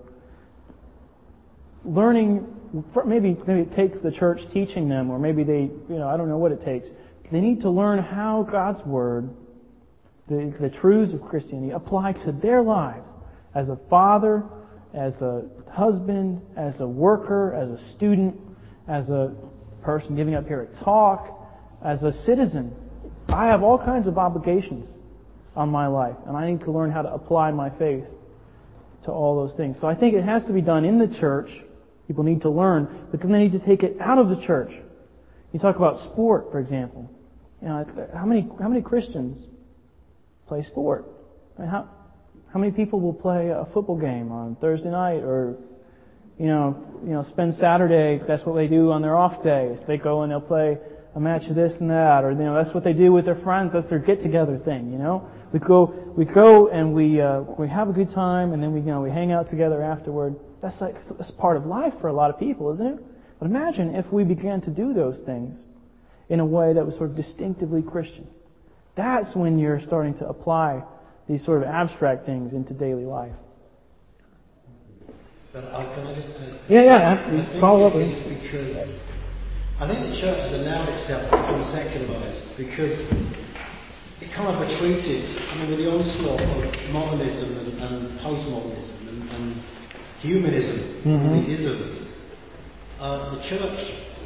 Learning, maybe it takes the church teaching them, or maybe they, I don't know what it takes. They need to learn how God's Word, the truths of Christianity, apply to their lives as a father, as a husband, as a worker, as a student, as a person giving up here a talk, as a citizen. I have all kinds of obligations on my life, and I need to learn how to apply my faith to all those things. So I think it has to be done in the church. People need to learn, but then they need to take it out of the church. You talk about sport, for example. How many Christians play sport? How many people will play a football game on Thursday night, or spend Saturday? That's what they do on their off days. They go and they'll play a match of this and that, or that's what they do with their friends. That's their get together thing. We go and we have a good time, and then we hang out together afterward. That's part of life for a lot of people, isn't it? But imagine if we began to do those things in a way that was sort of distinctively Christian. That's when you're starting to apply these sort of abstract things into daily life. But can I just add? Yeah. Follow up. It's because I think the church has allowed itself to become secularized because it kind of retreated. With the onslaught of modernism and postmodernism and humanism, these isms, the church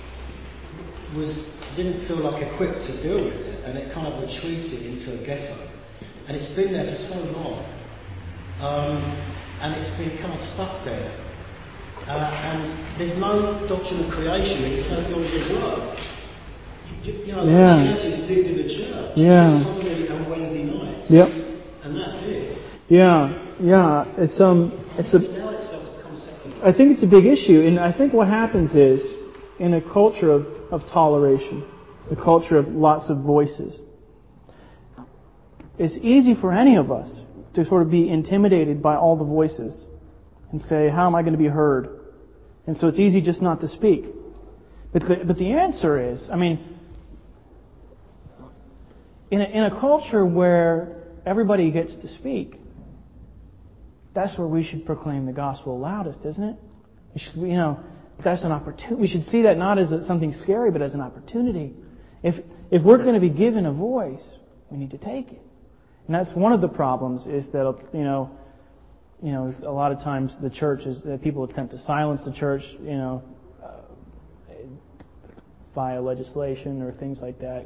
didn't feel like equipped to deal with it, and it kind of retreated into a ghetto. And it's been there for so long, and it's been kind of stuck there. And there's no doctrine of creation, there's no theology of love. Christianity is lived in the church. It's Sunday and Wednesday nights. Yep. And that's it. Yeah. I think it's a big issue, and I think what happens is, in a culture of toleration, a culture of lots of voices, it's easy for any of us to sort of be intimidated by all the voices and say, how am I going to be heard? And so it's easy just not to speak. But the answer is, in a culture where everybody gets to speak, that's where we should proclaim the gospel loudest, isn't it? That's an opportunity. We should see that not as something scary, but as an opportunity. If we're going to be given a voice, we need to take it. And that's one of the problems, is that a lot of times the church people attempt to silence the church, via legislation or things like that,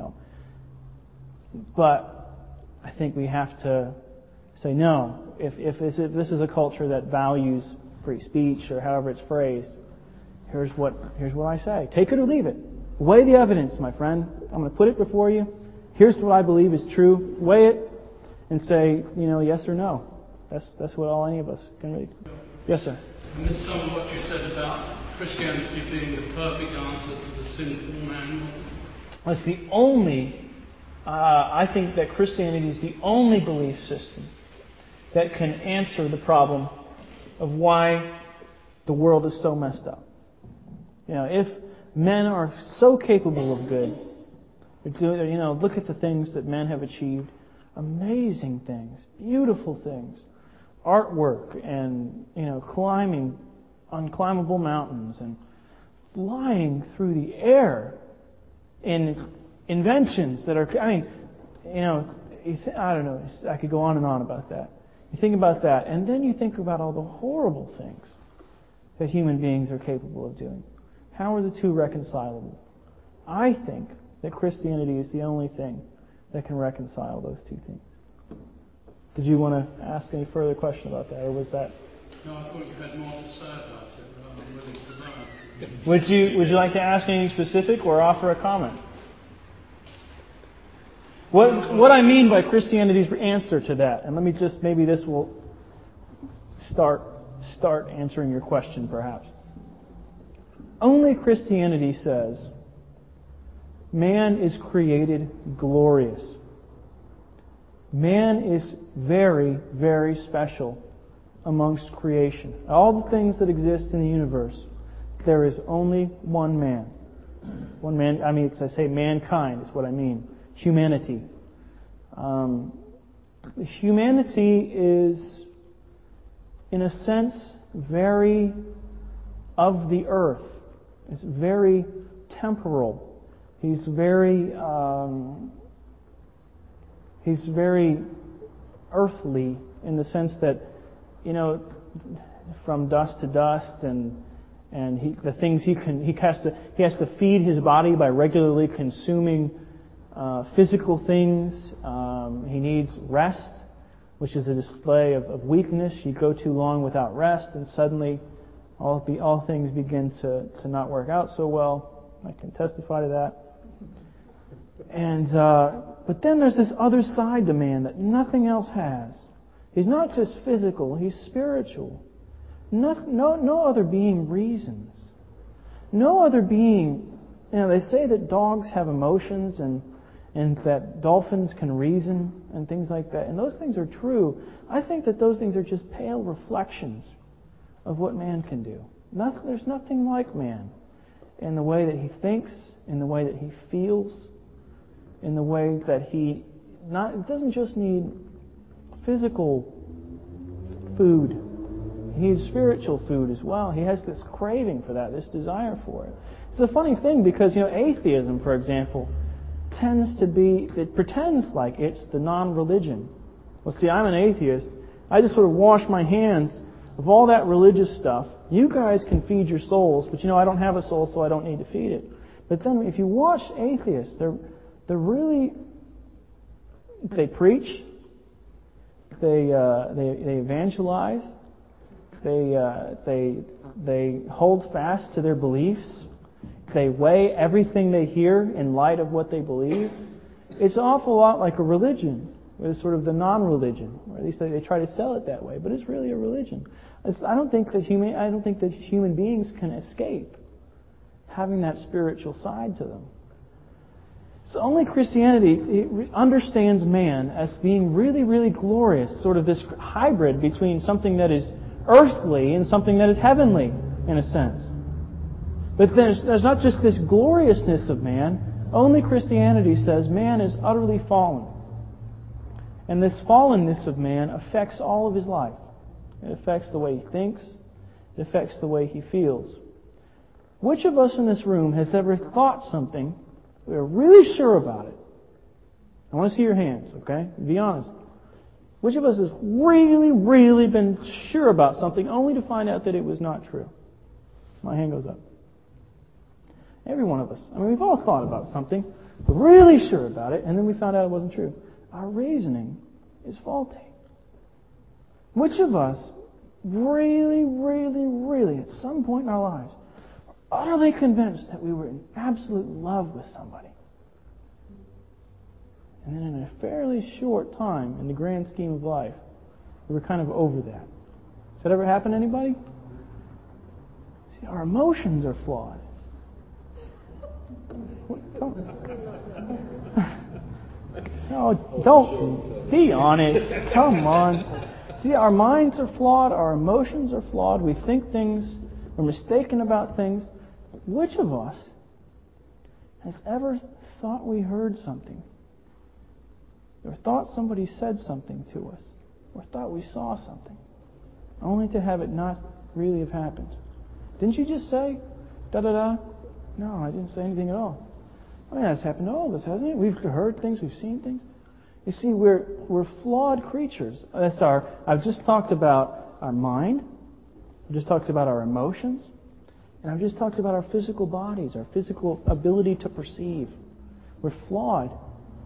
But I think we have to say no. If this is a culture that values free speech, or however it's phrased, here's what I say: take it or leave it. Weigh the evidence, my friend. I'm going to put it before you. Here's what I believe is true. Weigh it and say, yes or no. That's what any of us can read. Yes, sir. And this is some of what you said about Christianity being the perfect answer to the sinful man, wasn't it? That's the only. I think that Christianity is the only belief system that can answer the problem of why the world is so messed up. If men are so capable of good, look at the things that men have achieved. Amazing things, beautiful things, artwork, and climbing unclimbable mountains, and flying through the air, in inventions that are. I don't know. I could go on and on about that. You think about that, and then you think about all the horrible things that human beings are capable of doing. How are the two reconcilable? I think that Christianity is the only thing that can reconcile those two things. Did you want to ask any further question about that, or was that? No, I thought you had more to say about it. I'm willing to learn. Would you like to ask anything specific or offer a comment? What I mean by Christianity's answer to that, and let me just, maybe this will start answering your question perhaps. Only Christianity says man is created glorious. Man is very, very special amongst creation. All the things that exist in the universe, there is only one man. One man, I mean, I say mankind is what I mean. Humanity. Humanity is, in a sense, very of the earth. It's very temporal. He's very earthly in the sense that, from dust to dust, and the things he has to feed his body by regularly consuming physical things. He needs rest, which is a display of weakness. You go too long without rest, and suddenly all things begin to not work out so well. I can testify to that. And but then there's this other side to man that nothing else has. He's not just physical; he's spiritual. No other being reasons. No other being. They say that dogs have emotions and that dolphins can reason and things like that. And those things are true. I think that those things are just pale reflections of what man can do. There's nothing like man in the way that he thinks, in the way that he feels, in the way that it doesn't just need physical food. He needs spiritual food as well. He has this craving for that, this desire for it. It's a funny thing because, atheism, for example, it pretends like it's the non-religion. Well, see, I'm an atheist. I just sort of wash my hands of all that religious stuff. You guys can feed your souls, but I don't have a soul, so I don't need to feed it. But then if you watch atheists, they're really, they preach, they evangelize, they hold fast to their beliefs. They weigh everything they hear in light of what they believe. It's an awful lot like a religion. It's sort of the non-religion, or at least they try to sell it that way. But it's really a religion. I don't think that human beings can escape having that spiritual side to them. So only Christianity understands man as being really, really glorious, sort of this hybrid between something that is earthly and something that is heavenly, in a sense. But there's not just this gloriousness of man. Only Christianity says man is utterly fallen. And this fallenness of man affects all of his life. It affects the way he thinks. It affects the way he feels. Which of us in this room has ever thought something, we're really sure about it? I want to see your hands, okay? Be honest. Which of us has really, really been sure about something only to find out that it was not true? My hand goes up. Every one of us. We've all thought about something, we're really sure about it, and then we found out it wasn't true. Our reasoning is faulty. Which of us really, really, really, at some point in our lives, are utterly convinced that we were in absolute love with somebody? And then in a fairly short time, in the grand scheme of life, we were kind of over that. Has that ever happened to anybody? See, our emotions are flawed. Don't be honest. Come on. See, our minds are flawed. Our emotions are flawed. We think things. We're mistaken about things. Which of us has ever thought we heard something, or thought somebody said something to us, or thought we saw something, only to have it not really have happened? Didn't you just say, da-da-da? No, I didn't say anything at all. That's happened to all of us, hasn't it? We've heard things, we've seen things. You see, we're flawed creatures. I've just talked about our mind. I've just talked about our emotions. And I've just talked about our physical bodies, our physical ability to perceive. We're flawed.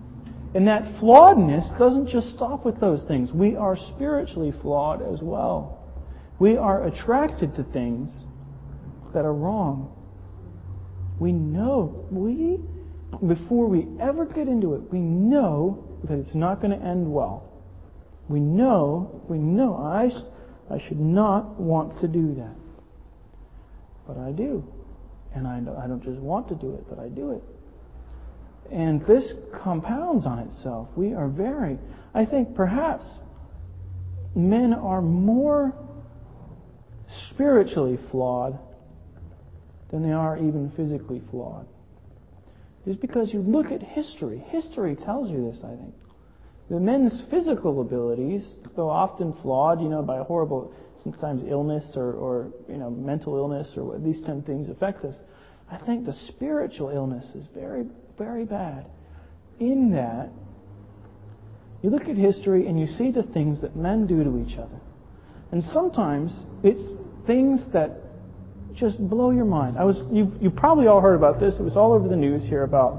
And that flawedness doesn't just stop with those things. We are spiritually flawed as well. We are attracted to things that are wrong. We know, before we ever get into it, we know that it's not going to end well. We know, I should not want to do that. But I do. And I don't just want to do it, but I do it. And this compounds on itself. I think perhaps men are more spiritually flawed than they are even physically flawed. It's because you look at history. History tells you this, I think. The men's physical abilities, though often flawed, by horrible, sometimes illness or mental illness or these kind of things affect us. I think the spiritual illness is very, very bad. In that, you look at history and you see the things that men do to each other. And sometimes it's things that just blow your mind. You probably all heard about this. It was all over the news here about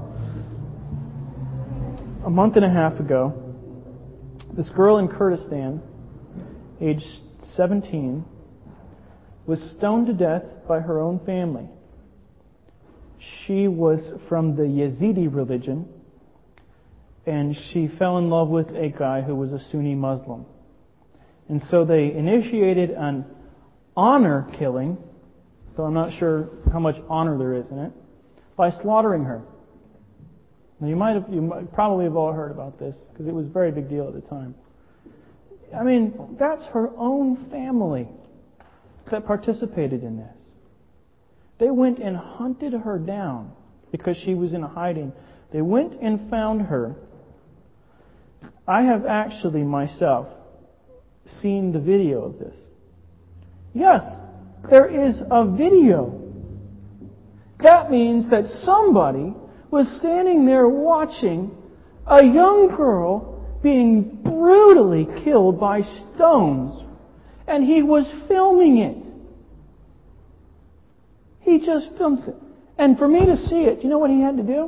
a month and a half ago. This girl in Kurdistan, aged 17, was stoned to death by her own family. She was from the Yazidi religion, and she fell in love with a guy who was a Sunni Muslim. And so they initiated an honor killing, though I'm not sure how much honor there is in it, by slaughtering her. Now you probably have all heard about this, because it was a very big deal at the time. I mean, that's her own family that participated in this. They went and hunted her down because she was in hiding. They went and found her. I have actually myself seen the video of this. Yes, there is a video. That means that somebody was standing there watching a young girl being brutally killed by stones, and he was filming it. He just filmed it. And for me to see it, you know what he had to do?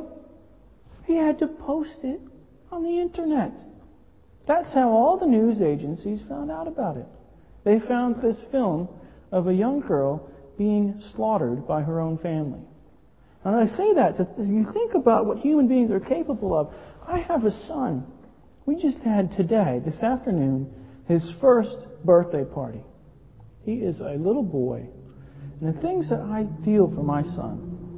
He had to post it on the internet. That's how all the news agencies found out about it. They found this film of a young girl being slaughtered by her own family. And I say that you think about what human beings are capable of. I have a son. We just had today, this afternoon, his first birthday party. He is a little boy. And the things that I feel for my son,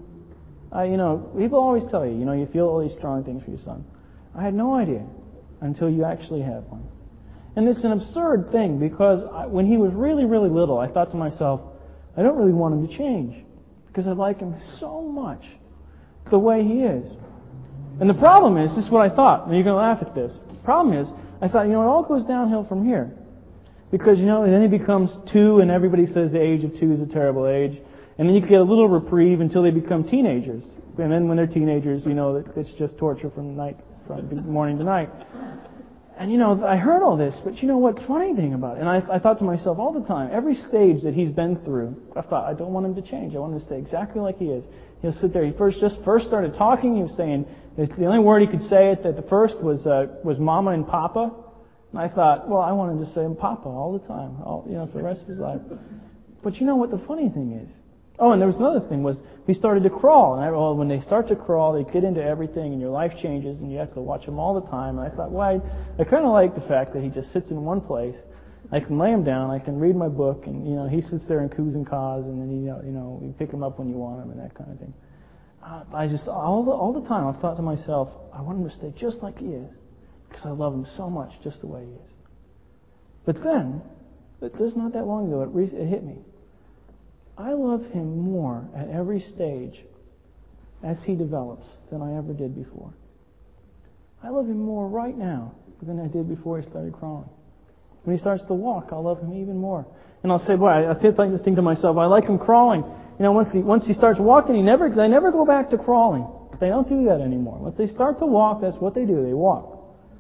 people always tell you, you feel all these strong things for your son. I had no idea until you actually have one. And it's an absurd thing because when he was really, really little, I thought to myself, I don't really want him to change because I like him so much the way he is. And the problem is, this is what I thought, and you're going to laugh at this. The problem is, I thought, it all goes downhill from here. Because, then he becomes 2 and everybody says the age of 2 is a terrible age. And then you get a little reprieve until they become teenagers. And then when they're teenagers, it's just torture from morning to night. And, I heard all this, but what funny thing about it? And I thought to myself all the time, every stage that he's been through, I thought, I don't want him to change. I want him to stay exactly like he is. He'll sit there. He first started talking. He was saying, the only word he could say at the first was mama and papa. And I thought, well, I want him to say Papa all the time, for the rest of his life. But you know what the funny thing is? Oh, and there was another thing was he started to crawl. And when they start to crawl, they get into everything, and your life changes, and you have to watch them all the time. And I thought, well, I kind of like the fact that he just sits in one place. I can lay him down, I can read my book, and he sits there and coos and caws, and then you pick him up when you want him and that kind of thing. I just all the time I thought to myself, I want him to stay just like he is. Because I love him so much just the way he is. But then, just not that long ago, it hit me. I love him more at every stage as he develops than I ever did before. I love him more right now than I did before he started crawling. When he starts to walk, I'll love him even more. And I'll say, boy, I think to myself, I like him crawling. Once he starts walking, they never go back to crawling. They don't do that anymore. Once they start to walk, that's what they do. They walk.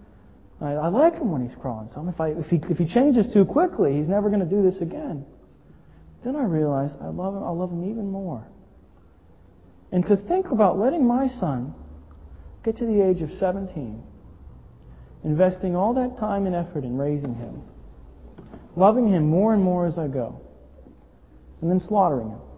I like him when he's crawling. So if he changes too quickly, he's never going to do this again. Then I realized I love him. I'll love him even more. And to think about letting my son get to the age of 17 investing all that time and effort in raising him, loving him more and more as I go, and then slaughtering him.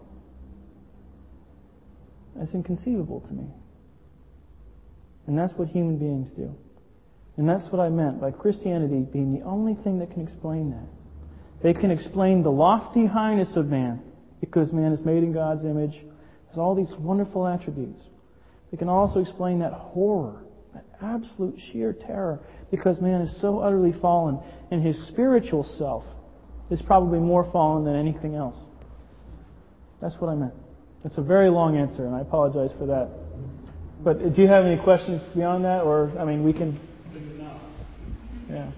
That's inconceivable to me. And that's what human beings do. And that's what I meant by Christianity being the only thing that can explain that. They can explain the lofty highness of man, because man is made in God's image, has all these wonderful attributes. They can also explain that horror, that absolute sheer terror, because man is so utterly fallen, and his spiritual self is probably more fallen than anything else. That's what I meant. That's a very long answer, and I apologize for that. But do you have any questions beyond that? Or, we can... Yeah.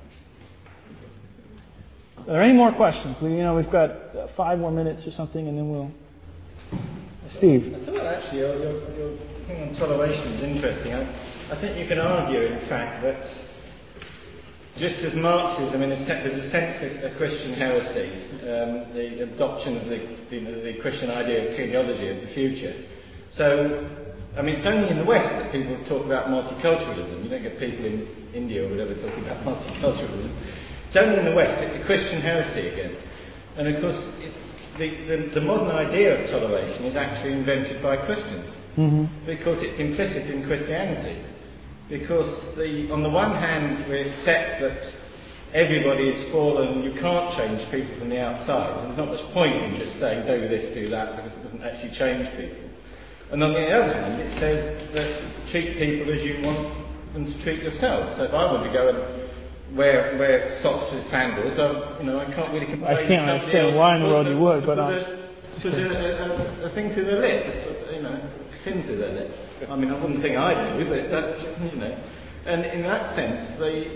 Are there any more questions? We've got 5 more minutes or something, and then we'll... Steve. I thought actually your thing on toleration is interesting. I think you can argue, in fact, that just as Marxism, there's a sense of a Christian heresy, the adoption of the Christian idea of teleology of the future. So, it's only in the West that people talk about multiculturalism. You don't get people in India or whatever talking about multiculturalism. It's only in the West. It's a Christian heresy again. And of course, the modern idea of toleration is actually invented by Christians, because it's implicit in Christianity. Because on the one hand, we accept that everybody is fallen, you can't change people from the outside. So there's not much point in just saying do this, do that, because it doesn't actually change people. And on the other hand, it says that treat people as you want them to treat yourselves. So if I want to go and wear socks with sandals, I can't really complain. I can't understand why in the world you would, but put a thing to their lips, pin to their lips. I wouldn't think I do, but that's, And in that sense,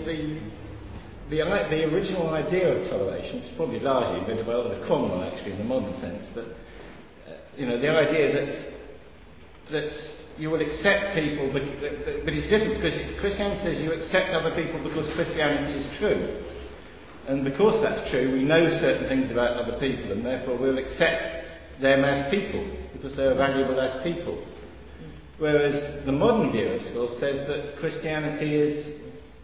the original idea of toleration, which is probably largely invented by Oliver Cromwell, actually, in the modern sense, but the idea that you will accept people, but it's different, because Christianity says you accept other people because Christianity is true. And because that's true, we know certain things about other people, and therefore we'll accept them as people, because they are valuable as people. Whereas the modern view, of course, says that Christianity is...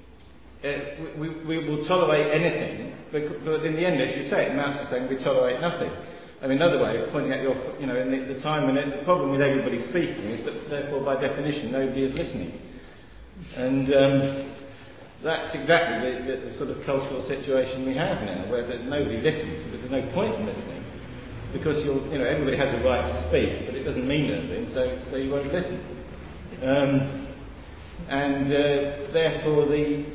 we will tolerate anything, but in the end, as you say, it amounts to saying we tolerate nothing. Another way of pointing out in the time when the problem with everybody speaking is that, therefore, by definition, nobody is listening. And that's exactly the sort of cultural situation we have now, where nobody listens, because there's no point in listening. Because everybody has a right to speak, but it doesn't mean anything, so you won't listen. Therefore,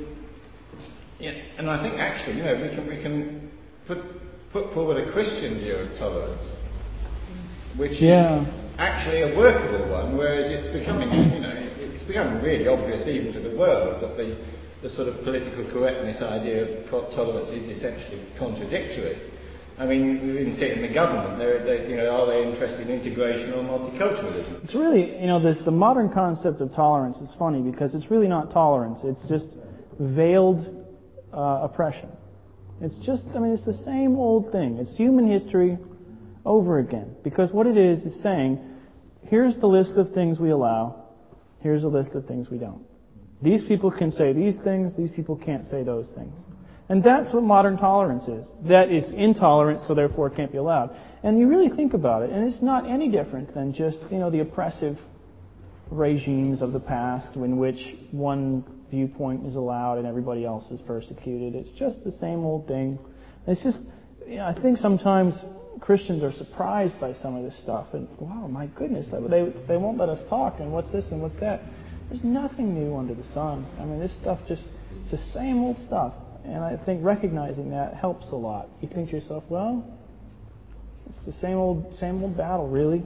and I think actually, we can put forward a Christian view of tolerance, which is actually a workable one, whereas it's becoming, it's becoming really obvious even to the world that the sort of political correctness idea of tolerance is essentially contradictory. We even see it in the government. Are they interested in integration or multiculturalism? It's really, the modern concept of tolerance is funny, because it's really not tolerance. It's just veiled oppression. It's just, it's the same old thing. It's human history over again. Because what it is saying, here's the list of things we allow, here's a list of things we don't. These people can say these things, these people can't say those things. And that's what modern tolerance is. That is intolerant, so therefore it can't be allowed. And you really think about it, and it's not any different than just, the oppressive regimes of the past in which one viewpoint is allowed and everybody else is persecuted. It's just the same old thing. It's just, I think sometimes Christians are surprised by some of this stuff, and wow, my goodness, they won't let us talk, and what's this and what's that. There's nothing new under the sun. This stuff it's the same old stuff. And I think recognizing that helps a lot. You think to yourself, well, it's the same old battle, really.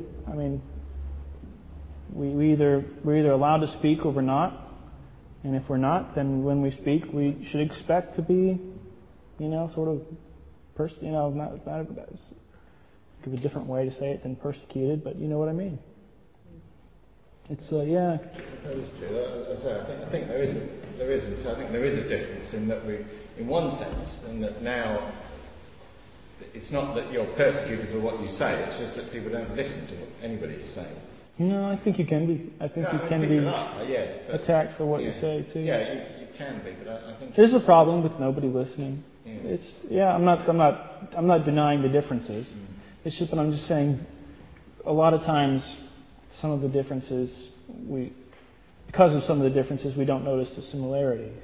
We're either allowed to give or we're not. And if we're not, then when we speak, we should expect to be, sort of, not give a different way to say it than persecuted, but you know what I mean. It's That is true. I think there is a difference in that in one sense, and that now it's not that you're persecuted for what you say; it's just that people don't listen to what anybody is saying. I think you can be. I think you can be attacked for what you say too. Yeah, you it can be, but I think There's a problem with nobody listening. Yeah. I'm not denying the differences. It's just, but I'm just saying, a lot of times, some of the differences because of some of the differences, we don't notice the similarities.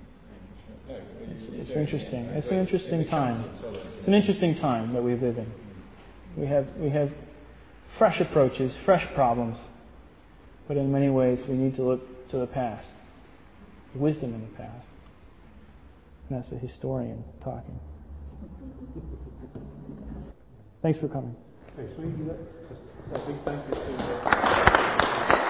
It's interesting. It's an interesting time. It's an interesting time that we live in. We have fresh approaches, fresh problems, but in many ways we need to look to the past. There's wisdom in the past. And that's a historian talking. Thanks for coming. Thanks. Thank you. Just a big thank you to